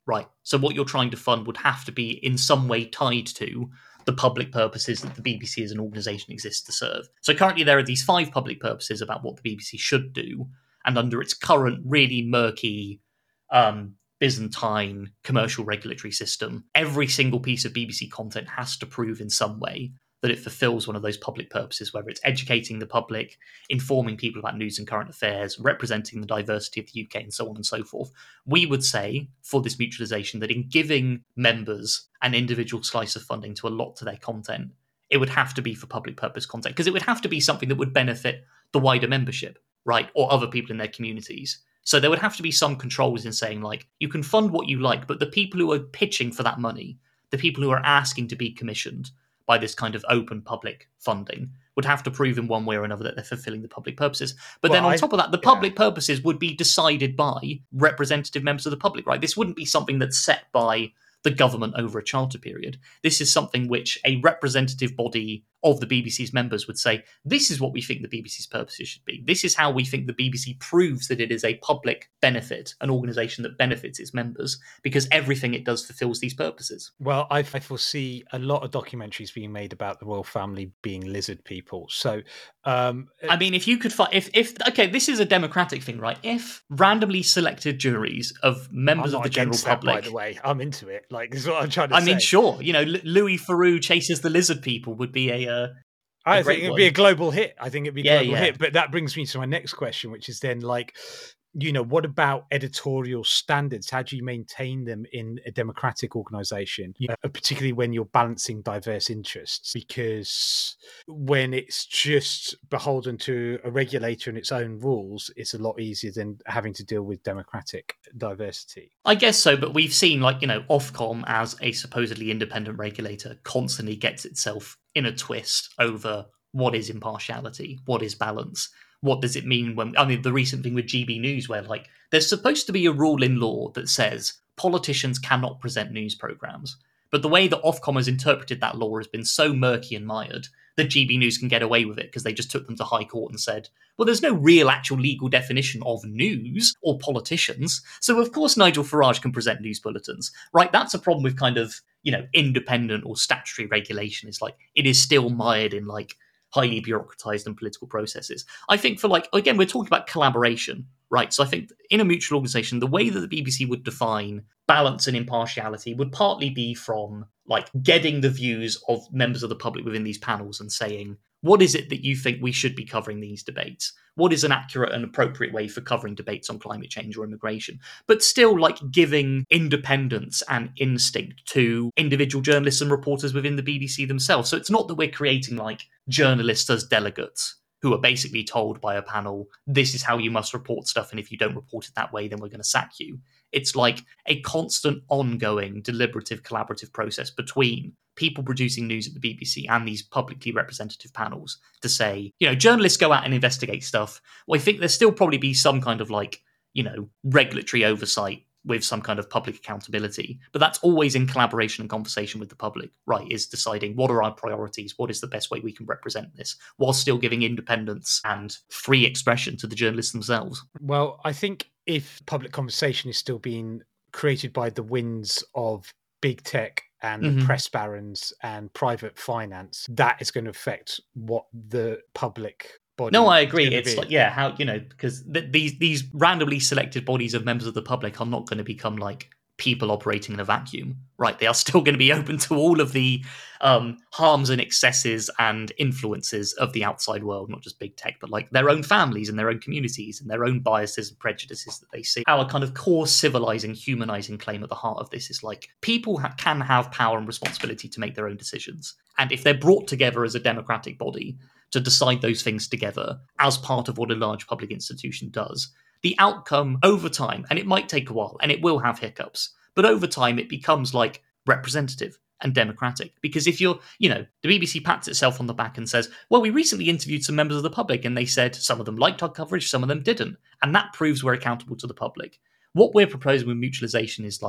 right? So what you're trying to fund would have to be in some way tied to the public purposes that the B B C as an organisation exists to serve. So currently there are these five public purposes about what the B B C should do, and under its current really murky um, Byzantine commercial regulatory system, every single piece of B B C content has to prove in some way that it fulfills one of those public purposes, whether it's educating the public, informing people about news and current affairs, representing the diversity of the U K, and so on and so forth. We would say, for this mutualisation, that in giving members an individual slice of funding to allot to their content, it would have to be for public purpose content, because it would have to be something that would benefit the wider membership, right, or other people in their communities. So there would have to be some controls in saying, like, you can fund what you like, but the people who are pitching for that money, the people who are asking to be commissioned by this kind of open public funding, would have to prove in one way or another that they're fulfilling the public purposes. But well, then on I, top of that, the yeah. public purposes would be decided by representative members of the public, right? This wouldn't be something that's set by the government over a charter period. This is something which a representative body of the B B C's members would say, this is what we think the B B C's purposes should be. This is how we think the B B C proves that it is a public benefit, an organisation that benefits its members, because everything it does fulfills these purposes. Well, I, I foresee a lot of documentaries being made about the royal family being lizard people. So, um, I mean, if you could find, if, if, okay, this is a democratic thing, right? If randomly selected juries of members of the general public. That, by the way, I'm into it. Like, this is what I'm trying to I say. I mean, sure. You know, Louis Theroux chases the lizard people would be a, uh, I think it'd one. be a global hit. I think it'd be a yeah, global yeah. hit. But that brings me to my next question, which is then like, you know, what about editorial standards? How do you maintain them in a democratic organisation, you know, particularly when you're balancing diverse interests? Because when it's just beholden to a regulator and its own rules, it's a lot easier than having to deal with democratic diversity. I guess so, but we've seen, like, you know, Ofcom as a supposedly independent regulator constantly gets itself in a twist over what is impartiality, what is balance. What does it mean when, I mean, the recent thing with G B News where, like, there's supposed to be a rule in law that says politicians cannot present news programmes. But the way that Ofcom has interpreted that law has been so murky and mired that G B News can get away with it because they just took them to High Court and said, well, there's no real actual legal definition of news or politicians. So, of course, Nigel Farage can present news bulletins, right? That's a problem with kind of, you know, independent or statutory regulation. It's like, it is still mired in, like, highly bureaucratized and political processes. I think for, like, again, we're talking about collaboration, right? So I think in a mutual organisation, the way that the B B C would define balance and impartiality would partly be from, like, getting the views of members of the public within these panels and saying, what is it that you think we should be covering these debates? What is an accurate and appropriate way for covering debates on climate change or immigration? But still, like, giving independence and instinct to individual journalists and reporters within the B B C themselves. So it's not that we're creating, like, journalists as delegates who are basically told by a panel, this is how you must report stuff, and if you don't report it that way, then we're going to sack you. It's like a constant, ongoing, deliberative, collaborative process between people producing news at the B B C and these publicly representative panels to say, you know, journalists go out and investigate stuff. Well, I think there'll still probably be some kind of, like, you know, regulatory oversight with some kind of public accountability. But that's always in collaboration and conversation with the public, right, is deciding what are our priorities, what is the best way we can represent this, while still giving independence and free expression to the journalists themselves. Well, I think if public conversation is still being created by the winds of big tech and mm-hmm. the press barons and private finance, that is going to affect what the public body. No, I agree. It's be. like, yeah, how, you know, because th- these these randomly selected bodies of members of the public are not going to become like people operating in a vacuum, right? They are still going to be open to all of the um, harms and excesses and influences of the outside world, not just big tech, but like their own families and their own communities and their own biases and prejudices that they see. Our kind of core civilizing, humanizing claim at the heart of this is like people ha- can have power and responsibility to make their own decisions. And if they're brought together as a democratic body to decide those things together as part of what a large public institution does, the outcome over time, and it might take a while, and it will have hiccups, but over time it becomes like representative and democratic. Because if you're, you know, the B B C pats itself on the back and says, well, we recently interviewed some members of the public and they said some of them liked our coverage, some of them didn't. And that proves we're accountable to the public. What we're proposing with mutualisation is like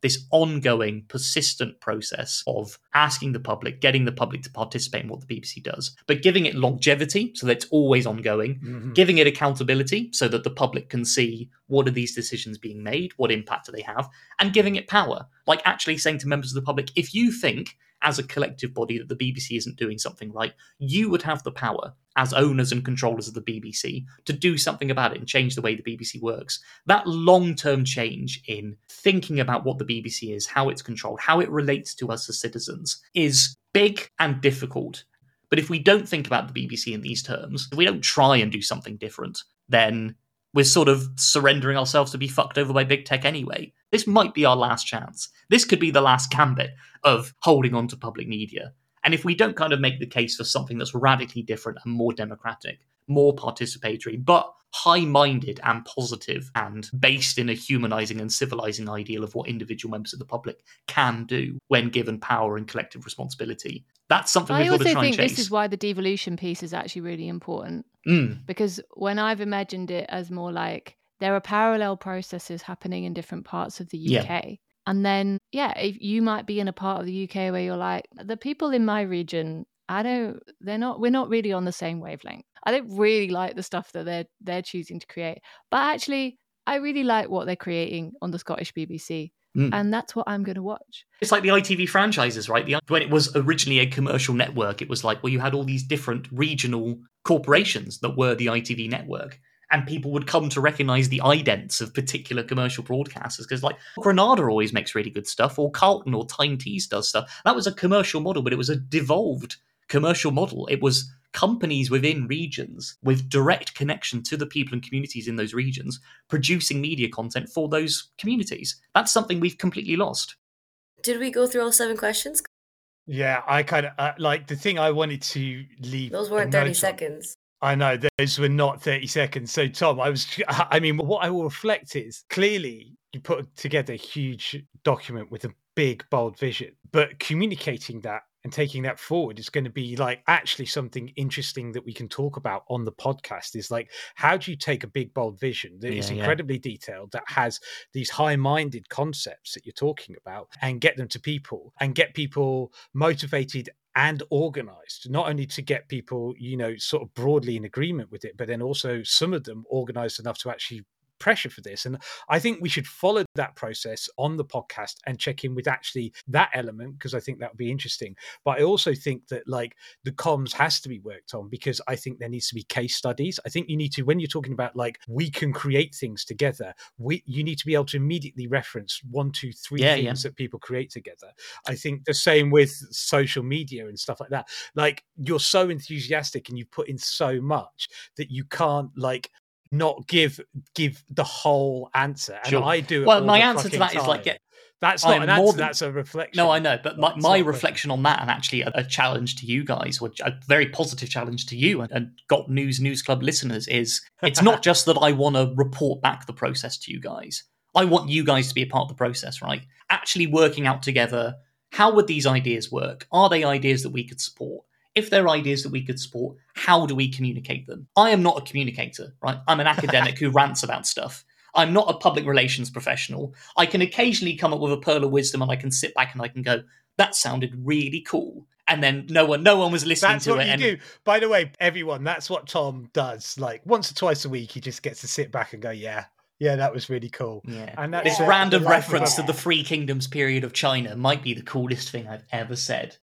this ongoing, persistent process of asking the public, getting the public to participate in what the B B C does, but giving it longevity so that it's always ongoing, mm-hmm. giving it accountability so that the public can see what are these decisions being made, what impact do they have, and giving it power. Like actually saying to members of the public, if you think as a collective body that the B B C isn't doing something right, you would have the power as owners and controllers of the B B C to do something about it and change the way the B B C works. That long-term change in thinking about what the B B C is, how it's controlled, how it relates to us as citizens is big and difficult. But if we don't think about the B B C in these terms, if we don't try and do something different, then we're sort of surrendering ourselves to be fucked over by big tech anyway. This might be our last chance. This could be the last gambit of holding on to public media. And if we don't kind of make the case for something that's radically different and more democratic, more participatory, but high-minded and positive and based in a humanizing and civilizing ideal of what individual members of the public can do when given power and collective responsibility, that's something we've got to try and chase. I also think this is why the devolution piece is actually really important. Mm. Because when I've imagined it as more like there are parallel processes happening in different parts of the U K. Yeah. And then, yeah, if you might be in a part of the U K where you're like, the people in my region, I don't, they're not, we're not really on the same wavelength. I don't really like the stuff that they're they're choosing to create. But actually, I really like what they're creating on the Scottish B B C. Mm. And that's what I'm going to watch. It's like the I T V franchises, right? The, when it was originally a commercial network, it was like, well, you had all these different regional corporations that were the I T V network. And people would come to recognise the idents of particular commercial broadcasters because, like, Granada always makes really good stuff, or Carlton or Tyne Tees does stuff. That was a commercial model, but it was a devolved commercial model. It was companies within regions with direct connection to the people and communities in those regions producing media content for those communities. That's something we've completely lost. Did we go through all seven questions? Yeah, I kind of uh, like the thing I wanted to leave. Those weren't thirty seconds. I know those were not thirty seconds. So, Tom, I was, I mean, what I will reflect is clearly you put together a huge document with a big, bold vision, but communicating that and taking that forward is going to be like actually something interesting that we can talk about on the podcast is like, how do you take a big, bold vision that yeah, is incredibly yeah. detailed, that has these high-minded concepts that you're talking about and get them to people and get people motivated and organized, not only to get people, you know, sort of broadly in agreement with it, but then also some of them organized enough to actually pressure for this. And I think we should follow that process on the podcast and check in with actually that element, because I think that would be interesting. But I also think that like the comms has to be worked on, because I think there needs to be case studies. I think you need to, when you're talking about like we can create things together, we you need to be able to immediately reference one, two, three yeah, things yeah. that people create together. I think the same with social media and stuff like that. Like you're so enthusiastic and you put in so much that you can't like not give give the whole answer. And sure. I do it well all my the answer to that time. Is like yeah, that's not I'm an answer, than, that's a reflection. No, I know, but my, my reflection on that, and actually a, a challenge to you guys, or a very positive challenge to you and, and Got News News Club listeners, is it's not just that I want to report back the process to you guys. I want you guys to be a part of the process, right? Actually working out together, how would these ideas work? Are they ideas that we could support? If they're ideas that we could support, how do we communicate them? I am not a communicator, right? I'm an academic who rants about stuff. I'm not a public relations professional. I can occasionally come up with a pearl of wisdom and I can sit back and I can go, that sounded really cool. And then no one no one was listening that's to what it. You and... do. By the way, everyone, that's what Tom does. Like once or twice a week, he just gets to sit back and go, yeah. Yeah, that was really cool. Yeah. And that's this random reference to the Three Kingdoms period of China might be the coolest thing I've ever said.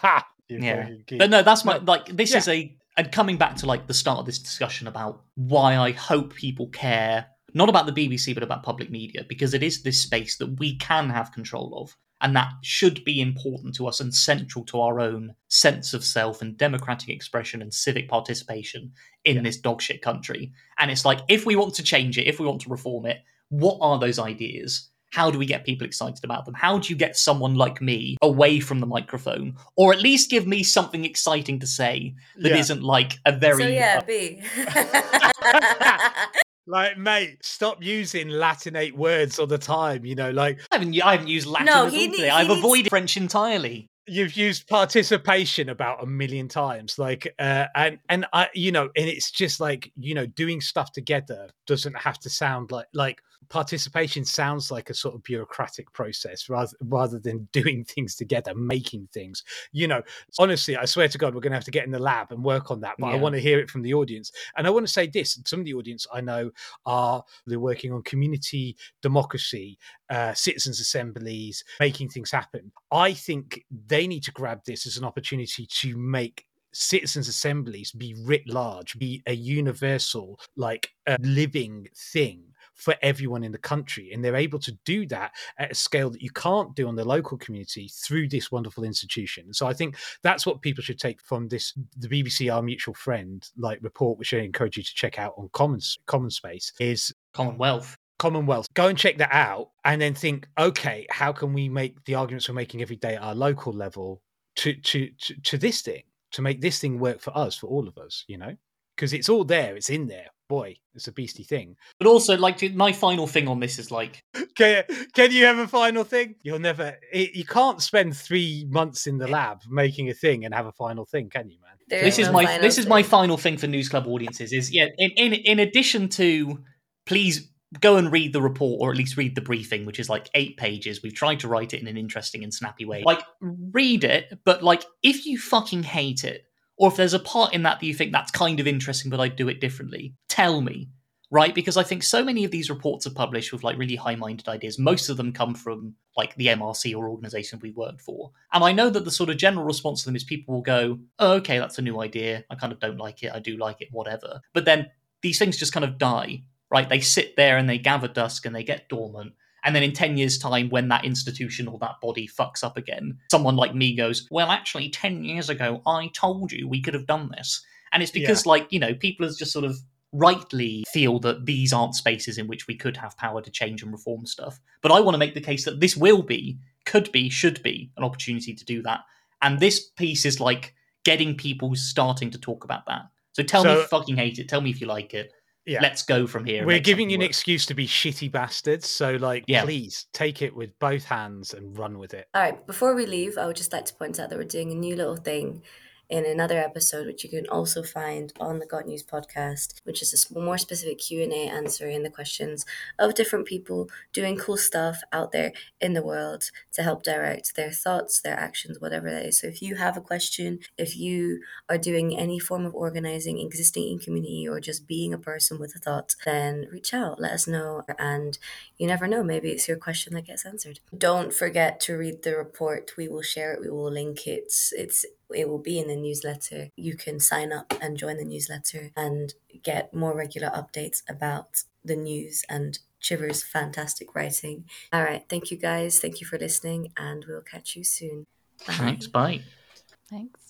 Yeah, but no, that's my like. This yeah. is a and coming back to like the start of this discussion about why I hope people care not about the B B C but about public media, because it is this space that we can have control of, and that should be important to us and central to our own sense of self and democratic expression and civic participation in yeah. this dogshit country. And it's like, if we want to change it, if we want to reform it, what are those ideas? How do we get people excited about them? How do you get someone like me away from the microphone? Or at least give me something exciting to say that yeah. isn't like a very... So yeah, B. Like, mate, stop using Latinate words all the time, you know, like... I haven't, I haven't used Latin no, at he all need, today. I've needs... avoided French entirely. You've used participation about a million times, like, uh, and and I, you know, and it's just like, you know, doing stuff together doesn't have to sound like like participation sounds like a sort of bureaucratic process rather rather than doing things together, making things. You know, honestly, I swear to God, we're going to have to get in the lab and work on that. But yeah. I want to hear it from the audience. And I want to say this, some of the audience I know are, they're working on community democracy, uh, citizens' assemblies, making things happen. I think they need to grab this as an opportunity to make citizens' assemblies be writ large, be a universal, like a living thing for everyone in the country. And they're able to do that at a scale that you can't do on the local community through this wonderful institution. So I think that's what people should take from this, the B B C Our Mutual Friend like report, which I encourage you to check out on Commons, Common Space, is Commonwealth. Commonwealth. Go and check that out and then think, okay, how can we make the arguments we're making every day at our local level to to to, to this thing, to make this thing work for us, for all of us, you know? Because it's all there, it's in there. Boy, it's a beastly thing. But also, like, my final thing on this is like, can, can you have a final thing? You'll never. It, you can't spend three months in the lab making a thing and have a final thing, can you, man? There this is is no my this thing. is my final thing for News Club audiences. Is yeah, in in in addition to, please go and read the report, or at least read the briefing, which is like eight pages. We've tried to write it in an interesting and snappy way. Like, read it, but like, if you fucking hate it, or if there's a part in that that you think that's kind of interesting, but I'd do it differently, tell me, right? Because I think so many of these reports are published with like really high-minded ideas. Most of them come from like the M R C or organisation we worked for. And I know that the sort of general response to them is people will go, oh, okay, that's a new idea. I kind of don't like it. I do like it, whatever. But then these things just kind of die, right? They sit there and they gather dust and they get dormant. And then in ten years' time, when that institution or that body fucks up again, someone like me goes, well, actually, ten years ago, I told you we could have done this. And it's because, yeah. like, you know, people just sort of rightly feel that these aren't spaces in which we could have power to change and reform stuff. But I want to make the case that this will be, could be, should be an opportunity to do that. And this piece is like getting people starting to talk about that. So tell so, me if you fucking hate it. Tell me if you like it. Yeah. Let's go from here. We're giving you an work. excuse to be shitty bastards. So, like, yeah. please take it with both hands and run with it. All right. Before we leave, I would just like to point out that we're doing a new little thing in another episode, which you can also find on the Got News podcast, which is a more specific Q and A answering the questions of different people doing cool stuff out there in the world to help direct their thoughts, their actions, whatever that is. So if you have a question, if you are doing any form of organizing, existing in community, or just being a person with a thought, then reach out, let us know, and you never know, maybe it's your question that gets answered. Don't forget to read the report. We will share it, we will link it. It's It will be in the newsletter. You can sign up and join the newsletter and get more regular updates about the news and Chiver's fantastic writing. All right. Thank you, guys. Thank you for listening, and we'll catch you soon. Bye. Thanks. Bye. Thanks.